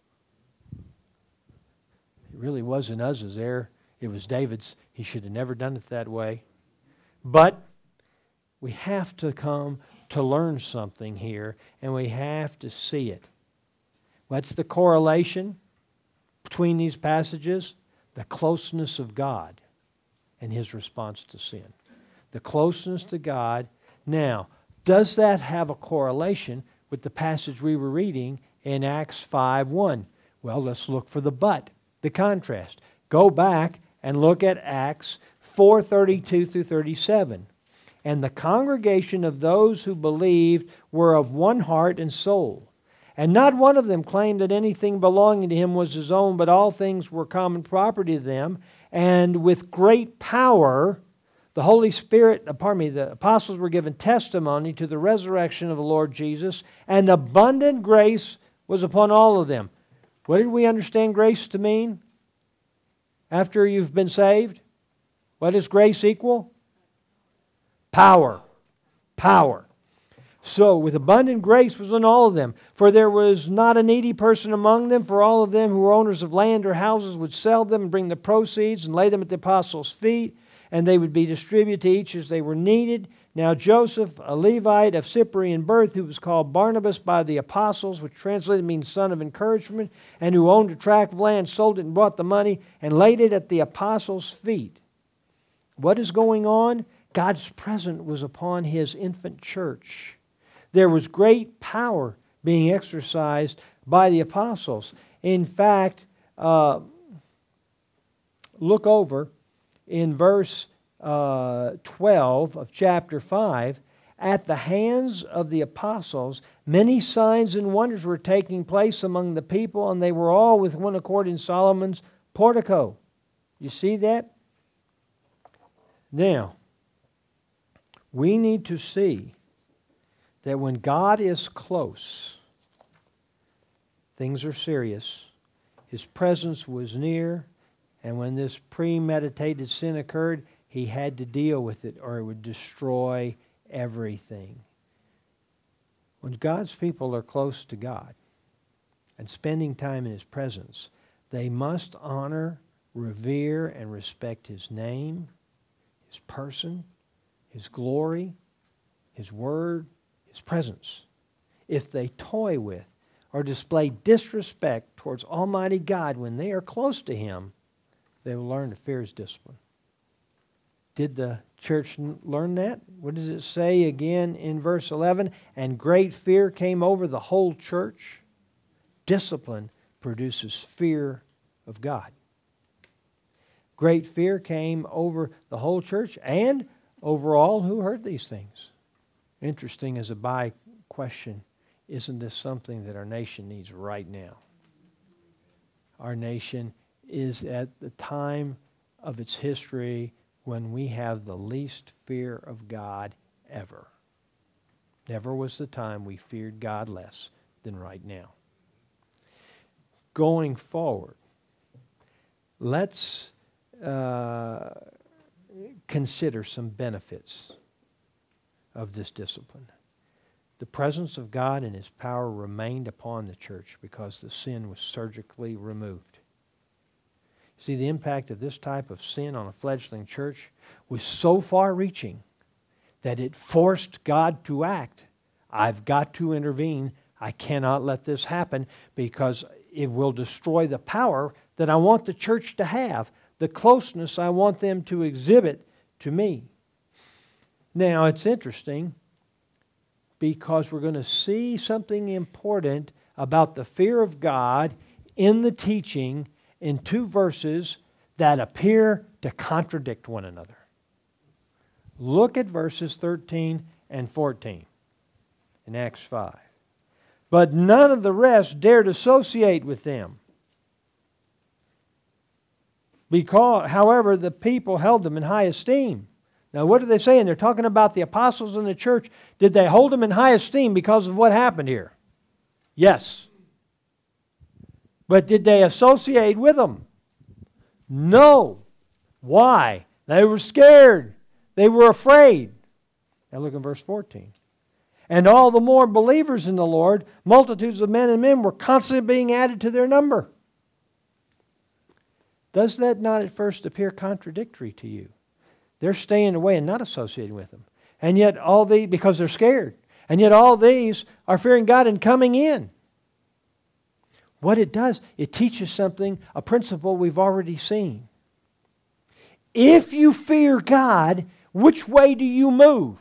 It really wasn't Uzzah's error. It was David's. He should have never done it that way. But we have to come to learn something here, and we have to see it. What's the correlation between these passages? The closeness of God and His response to sin. The closeness to God. Now, does that have a correlation with the passage we were reading in Acts 5:1? Well, let's look for the but, the contrast. Go back and look at Acts 4:32 through 37. "And the congregation of those who believed were of one heart and soul. And not one of them claimed that anything belonging to him was his own, but all things were common property to them. And with great power, the apostles were given testimony to the resurrection of the Lord Jesus, and abundant grace was upon all of them." What did we understand grace to mean after you've been saved? What does grace equal? Power. Power. So, with abundant grace was on all of them. For there was not a needy person among them, for all of them who were owners of land or houses would sell them and bring the proceeds and lay them at the apostles' feet, and they would be distributed to each as they were needed. Now Joseph, a Levite of Cyprian birth, who was called Barnabas by the apostles, which translated means son of encouragement, and who owned a tract of land, sold it and brought the money, and laid it at the apostles' feet. What is going on? God's presence was upon His infant church. There was great power being exercised by the apostles. In fact, look over in verse 12 of chapter 5. At the hands of the apostles, many signs and wonders were taking place among the people, and they were all with one accord in Solomon's portico. You see that? Now, we need to see that when God is close, things are serious. His presence was near, and when this premeditated sin occurred, He had to deal with it or it would destroy everything. When God's people are close to God and spending time in His presence, they must honor, revere, and respect His name, His person, His glory, His word, His presence. If they toy with or display disrespect towards Almighty God when they are close to Him, they will learn to fear His discipline. Did the church learn that? What does it say again in verse 11? And great fear came over the whole church. Discipline produces fear of God. Great fear came over the whole church and over all who heard these things. Interesting as a by question, isn't this something that our nation needs right now? Our nation is at the time of its history when we have the least fear of God ever. Never was the time we feared God less than right now. Going forward, let's consider some benefits of this discipline. The presence of God and His power remained upon the church because the sin was surgically removed. See, the impact of this type of sin on a fledgling church was so far-reaching that it forced God to act. I've got to intervene. I cannot let this happen because it will destroy the power that I want the church to have, the closeness I want them to exhibit to me. Now, it's interesting because we're going to see something important about the fear of God in the teaching in two verses that appear to contradict one another. Look at verses 13 and 14 in Acts 5. But none of the rest dared associate with them. Because, however, the people held them in high esteem. Now, what are they saying? They're talking about the apostles in the church. Did they hold them in high esteem because of what happened here? Yes. But did they associate with them? No. Why? They were scared. They were afraid. Now look at verse 14. And all the more believers in the Lord, multitudes of men and women were constantly being added to their number. Does that not at first appear contradictory to you? They're staying away and not associating with them. And yet all these, because they're scared, and yet all these are fearing God and coming in. What it does, it teaches something, a principle we've already seen. If you fear God, which way do you move?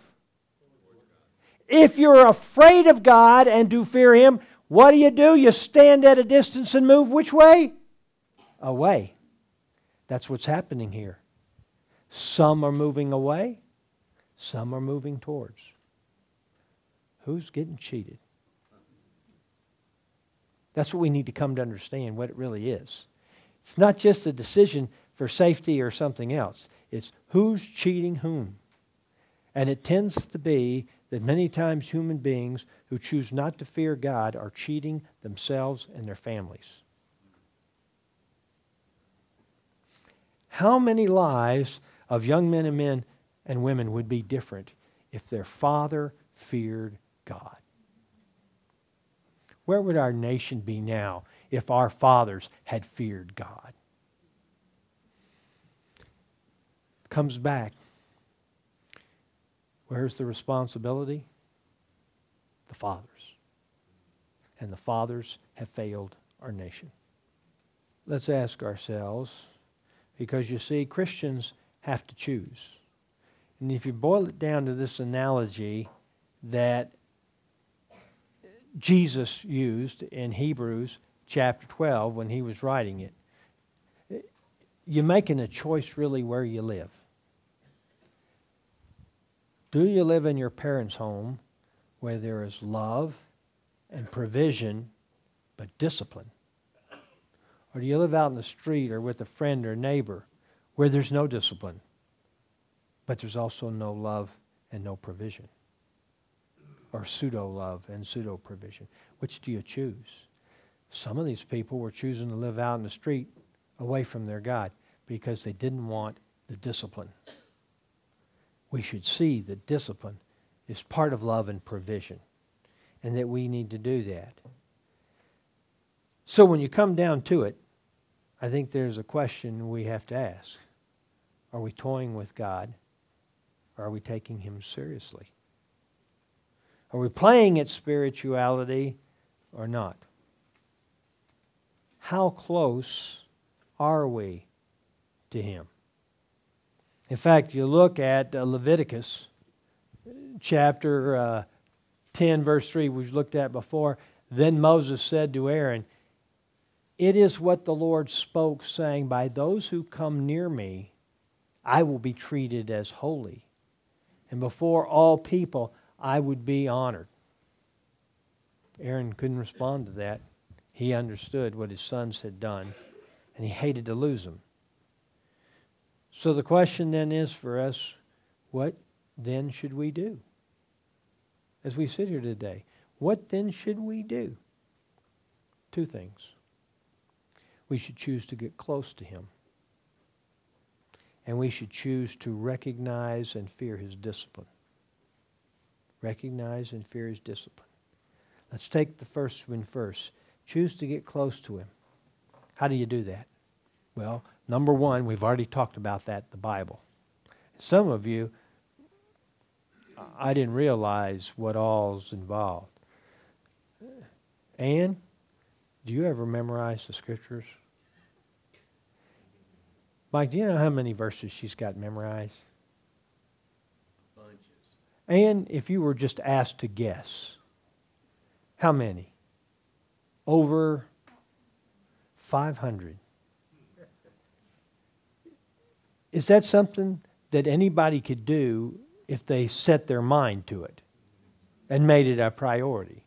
If you're afraid of God and do fear Him, what do? You stand at a distance and move which way? Away. That's what's happening here. Some are moving away, some are moving towards. Who's getting cheated? That's what we need to come to understand, what it really is. It's not just a decision for safety or something else. It's who's cheating whom. And it tends to be that many times human beings who choose not to fear God are cheating themselves and their families. How many lives of young men and women would be different if their father feared God. Where would our nation be now if our fathers had feared God? Comes back. Where's the responsibility? The fathers. And the fathers have failed our nation. Let's ask ourselves, because you see, Christians have to choose. And if you boil it down to this analogy that Jesus used in Hebrews chapter 12 when he was writing it, you're making a choice really where you live. Do you live in your parents' home where there is love and provision but discipline? Or do you live out in the street or with a friend or neighbor where there's no discipline but there's also no love and no provision? Or pseudo-love and pseudo-provision. Which do you choose? Some of these people were choosing to live out in the street away from their God because they didn't want the discipline. We should see that discipline is part of love and provision, and that we need to do that. So when you come down to it, I think there's a question we have to ask. Are we toying with God, or are we taking Him seriously? Are we playing at spirituality or not? How close are we to Him? In fact, you look at Leviticus chapter 10, verse 3, we've looked at before. Then Moses said to Aaron, "It is what the Lord spoke, saying, by those who come near me, I will be treated as holy. And before all people, I would be honored." Aaron couldn't respond to that. He understood what his sons had done, and he hated to lose them. So the question then is for us, what then should we do? As we sit here today, what then should we do? Two things. We should choose to get close to Him. And we should choose to recognize and fear His discipline. Recognize and fear His discipline. Let's take the first one first. Choose to get close to Him. How do you do that? Well, number one, we've already talked about that, the Bible. Some of you, I didn't realize what all's involved. Ann, do you ever memorize the Scriptures? Mike, do you know how many verses she's got memorized? Bunches. And if you were just asked to guess, how many? Over 500. Is that something that anybody could do if they set their mind to it and made it a priority?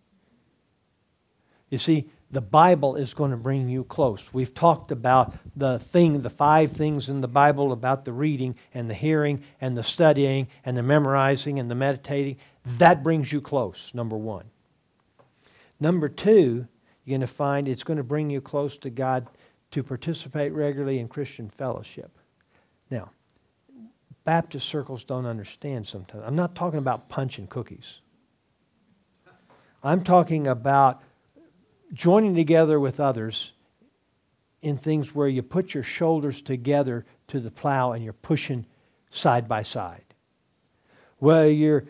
You see, the Bible is going to bring you close. We've talked about the 5 things in the Bible about the reading and the hearing and the studying and the memorizing and the meditating. That brings you close, number one. Number two, you're going to find it's going to bring you close to God to participate regularly in Christian fellowship. Now, Baptist circles don't understand sometimes. I'm not talking about punch and cookies. I'm talking about joining together with others in things where you put your shoulders together to the plow and you're pushing side by side. Where you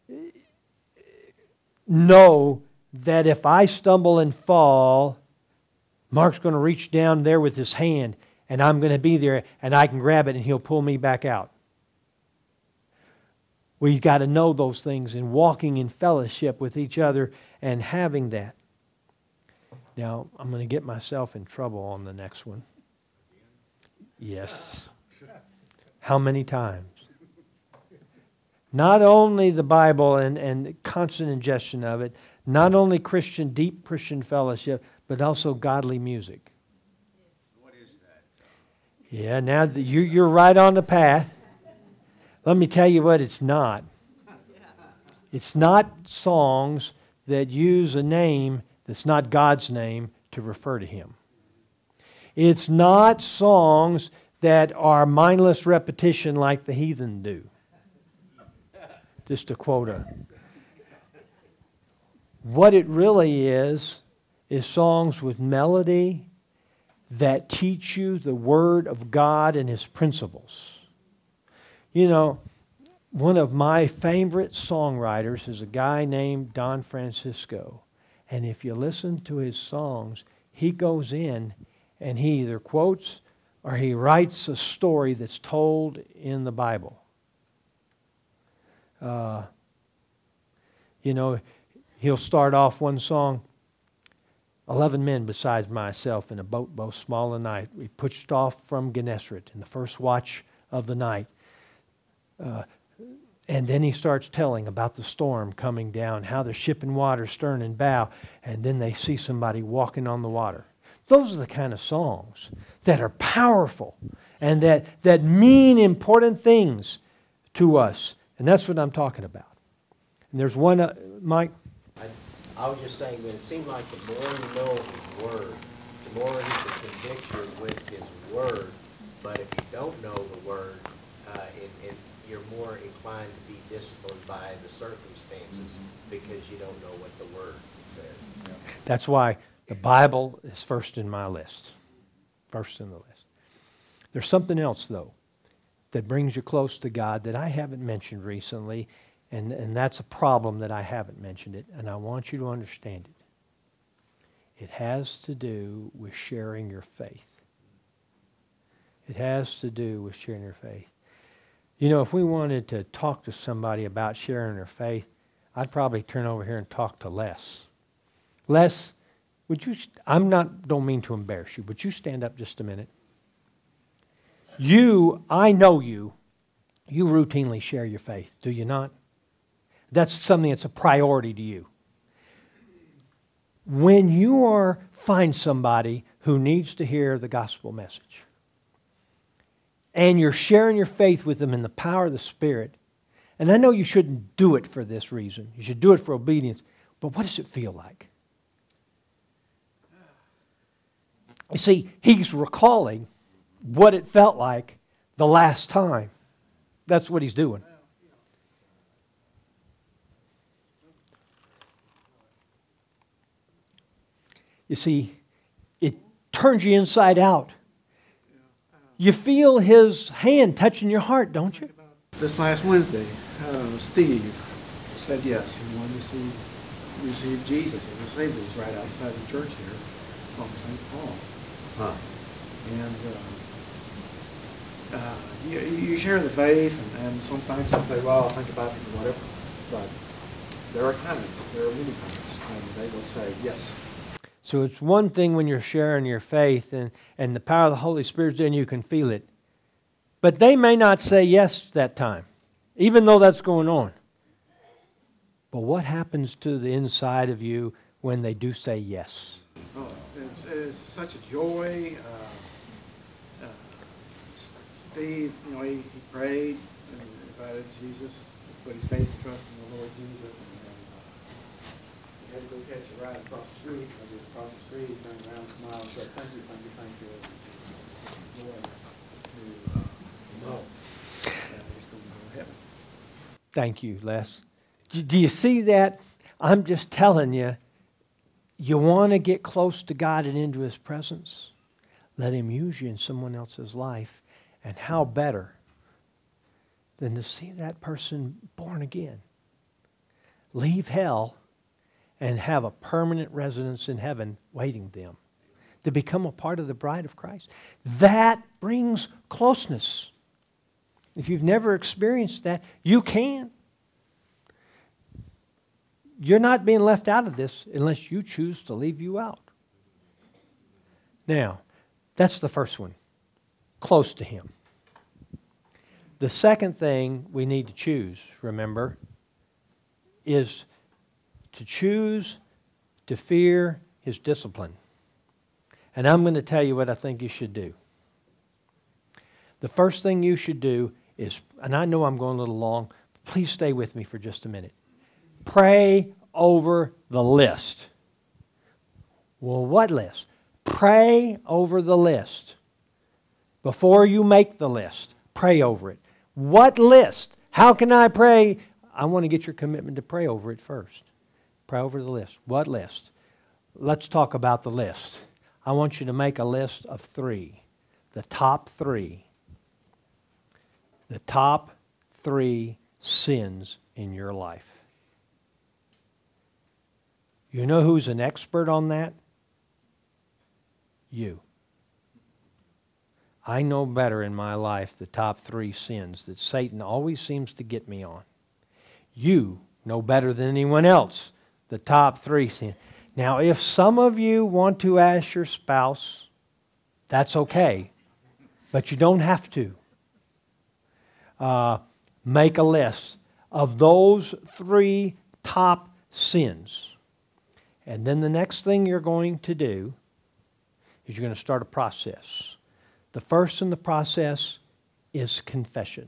know that if I stumble and fall, Mark's going to reach down there with his hand and I'm going to be there and I can grab it and he'll pull me back out. We've got to know those things and walking in fellowship with each other and having that. Now, I'm going to get myself in trouble on the next one. Yes. How many times? Not only the Bible and constant ingestion of it, not only deep Christian fellowship, but also godly music. What is that? Yeah, now you're right on the path. Let me tell you what it's not. It's not songs that use a name that's not God's name to refer to Him. It's not songs that are mindless repetition like the heathen do. Just to quote What it really is songs with melody that teach you the Word of God and His principles. You know, one of my favorite songwriters is a guy named Don Francisco. And if you listen to his songs, he goes in and he either quotes or he writes a story that's told in the Bible. You know, he'll start off one song, 11 men besides myself in a boat both small and light. We pushed off from Gennesaret in the first watch of the night. And then he starts telling about the storm coming down, how they're shipping water stern and bow, and then they see somebody walking on the water. Those are the kind of songs that are powerful and that mean important things to us. And that's what I'm talking about. And there's one, Mike? I was just saying that it seemed like the more you know of His Word, the more He can convict you with His Word. But if you don't know the Word, you're more inclined to be disciplined by the circumstances because you don't know what the Word says. That's why the Bible is first in my list. First in the list. There's something else, though, that brings you close to God that I haven't mentioned recently, and that's a problem that I haven't mentioned it, and I want you to understand it. It has to do with sharing your faith. It has to do with sharing your faith. You know, if we wanted to talk to somebody about sharing their faith, I'd probably turn over here and talk to Les. Les, would you, don't mean to embarrass you, but you stand up just a minute. I know you routinely share your faith, do you not? That's something that's a priority to you. When you find somebody who needs to hear the gospel message, and you're sharing your faith with them in the power of the Spirit, and I know you shouldn't do it for this reason. You should do it for obedience. But what does it feel like? You see, he's recalling what it felt like the last time. That's what he's doing. You see, it turns you inside out. You feel His hand touching your heart, don't you? This last Wednesday, Steve said yes. He wanted to receive Jesus. He was saved. He's right outside the church here on St. Paul. And you share the faith, and sometimes you say, well, I'll think about it or whatever. But there are many times when they will say yes. So it's one thing when you're sharing your faith and the power of the Holy Spirit's in you, can feel it. But they may not say yes that time, even though that's going on. But what happens to the inside of you when they do say yes? Oh, it's such a joy. Steve, he prayed and invited Jesus, put his faith and trust in the Lord Jesus. He had to go catch a ride across the street. I just across the street, he turned around, smiled, and said, thank you. Lord, to know that he's going to go to heaven. Thank you, Les. Do you see that? I'm just telling you, you want to get close to God and into His presence? Let Him use you in someone else's life. And how better than to see that person born again, leave hell, and have a permanent residence in heaven waiting them, to become a part of the bride of Christ. That brings closeness. If you've never experienced that, you can. You're not being left out of this unless you choose to leave you out. Now, that's the first one. Close to Him. The second thing we need to choose, remember, is to choose to fear His discipline. And I'm going to tell you what I think you should do. The first thing you should do is, and I know I'm going a little long, please stay with me for just a minute. Pray over the list. Well, what list? Pray over the list. Before you make the list, pray over it. What list? How can I pray? I want to get your commitment to pray over it first. Pray over the list. What list? Let's talk about the list. I want you to make a list of 3. The top 3. The top 3 sins in your life. You know who's an expert on that? You. I know better in my life the top 3 sins that Satan always seems to get me on. You know better than anyone else the top 3 sins. Now, if some of you want to ask your spouse, that's okay. But you don't have to. Make a list of those 3 top sins. And then the next thing you're going to do is you're going to start a process. The first in the process is confession.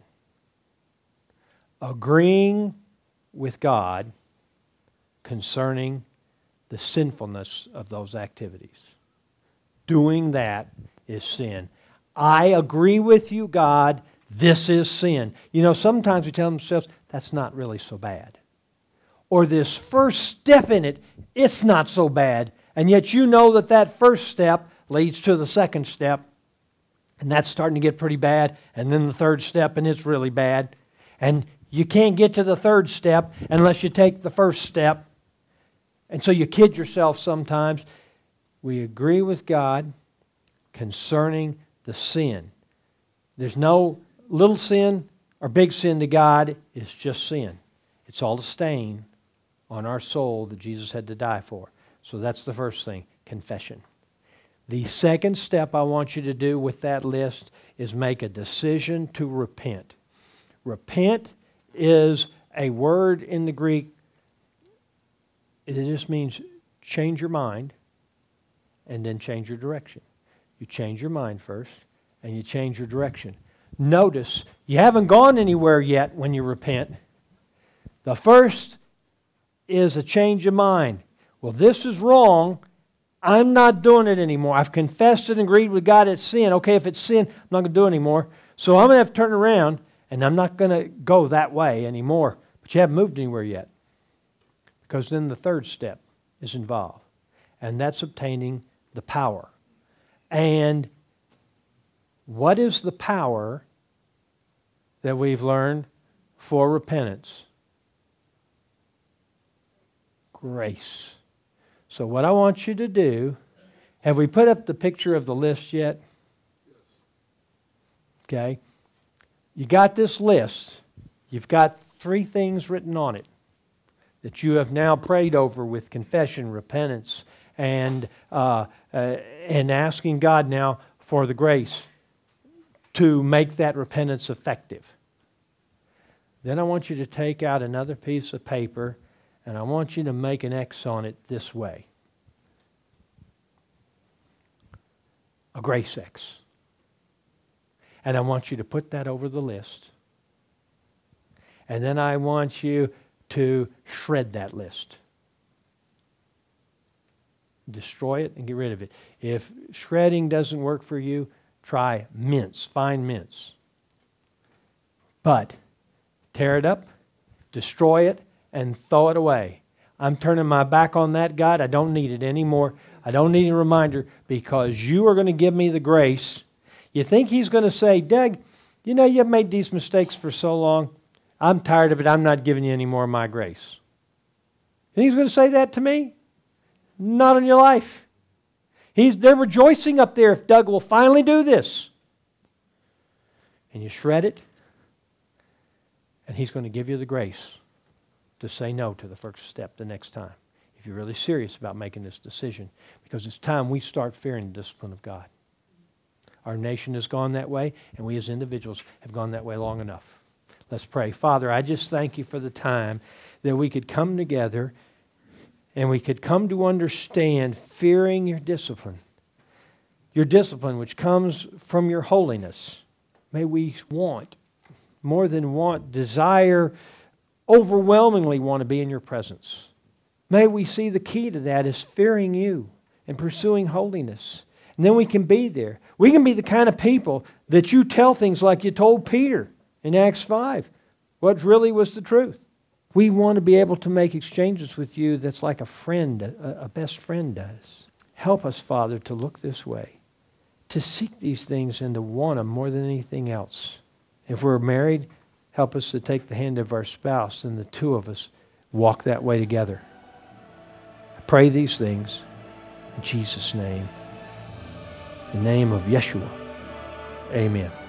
Agreeing with God concerning the sinfulness of those activities. Doing that is sin. I agree with you, God, this is sin. You know, sometimes we tell ourselves, that's not really so bad. Or this first step in it, it's not so bad. And yet you know that that first step leads to the second step. And that's starting to get pretty bad. And then the third step, and it's really bad. And you can't get to the third step unless you take the first step. And so you kid yourself sometimes. We agree with God concerning the sin. There's no little sin or big sin to God. It's just sin. It's all a stain on our soul that Jesus had to die for. So that's the first thing, confession. The second step I want you to do with that list is make a decision to repent. Repent is a word in the Greek. It just means change your mind and then change your direction. You change your mind first and you change your direction. Notice, you haven't gone anywhere yet when you repent. The first is a change of mind. Well, this is wrong. I'm not doing it anymore. I've confessed it and agreed with God it's sin. Okay, if it's sin, I'm not going to do it anymore. So I'm going to have to turn around, and I'm not going to go that way anymore. But you haven't moved anywhere yet. Because then the third step is involved. And that's obtaining the power. And what is the power that we've learned for repentance? Grace. So what I want you to do, have we put up the picture of the list yet? Okay. You got this list. You've got 3 things written on it that you have now prayed over with confession, repentance, and asking God now for the grace to make that repentance effective. Then I want you to take out another piece of paper and I want you to make an X on it this way. A grace X. And I want you to put that over the list. And then I want you to shred that list. Destroy it and get rid of it. If shredding doesn't work for you, try mince, fine mince. But tear it up, destroy it, and throw it away. I'm turning my back on that, God. I don't need it anymore. I don't need a reminder because you are going to give me the grace. You think He's going to say, Doug, you know, you've made these mistakes for so long. I'm tired of it. I'm not giving you any more of my grace. You think He's going to say that to me? Not in your life. They're rejoicing up there if Doug will finally do this. And you shred it, and He's going to give you the grace to say no to the first step the next time, if you're really serious about making this decision, because it's time we start fearing the discipline of God. Our nation has gone that way, and we as individuals have gone that way long enough. Let's pray. Father, I just thank you for the time that we could come together and we could come to understand fearing your discipline which comes from your holiness. May we more than want, desire, overwhelmingly want to be in your presence. May we see the key to that is fearing you and pursuing holiness. And then we can be there. We can be the kind of people that you tell things like you told Peter in Acts 5. What really was the truth? We want to be able to make exchanges with you that's like a friend, a best friend does. Help us, Father, to look this way, to seek these things and to want them more than anything else. If we're married, help us to take the hand of our spouse and the two of us walk that way together. I pray these things in Jesus' name. In the name of Yeshua. Amen.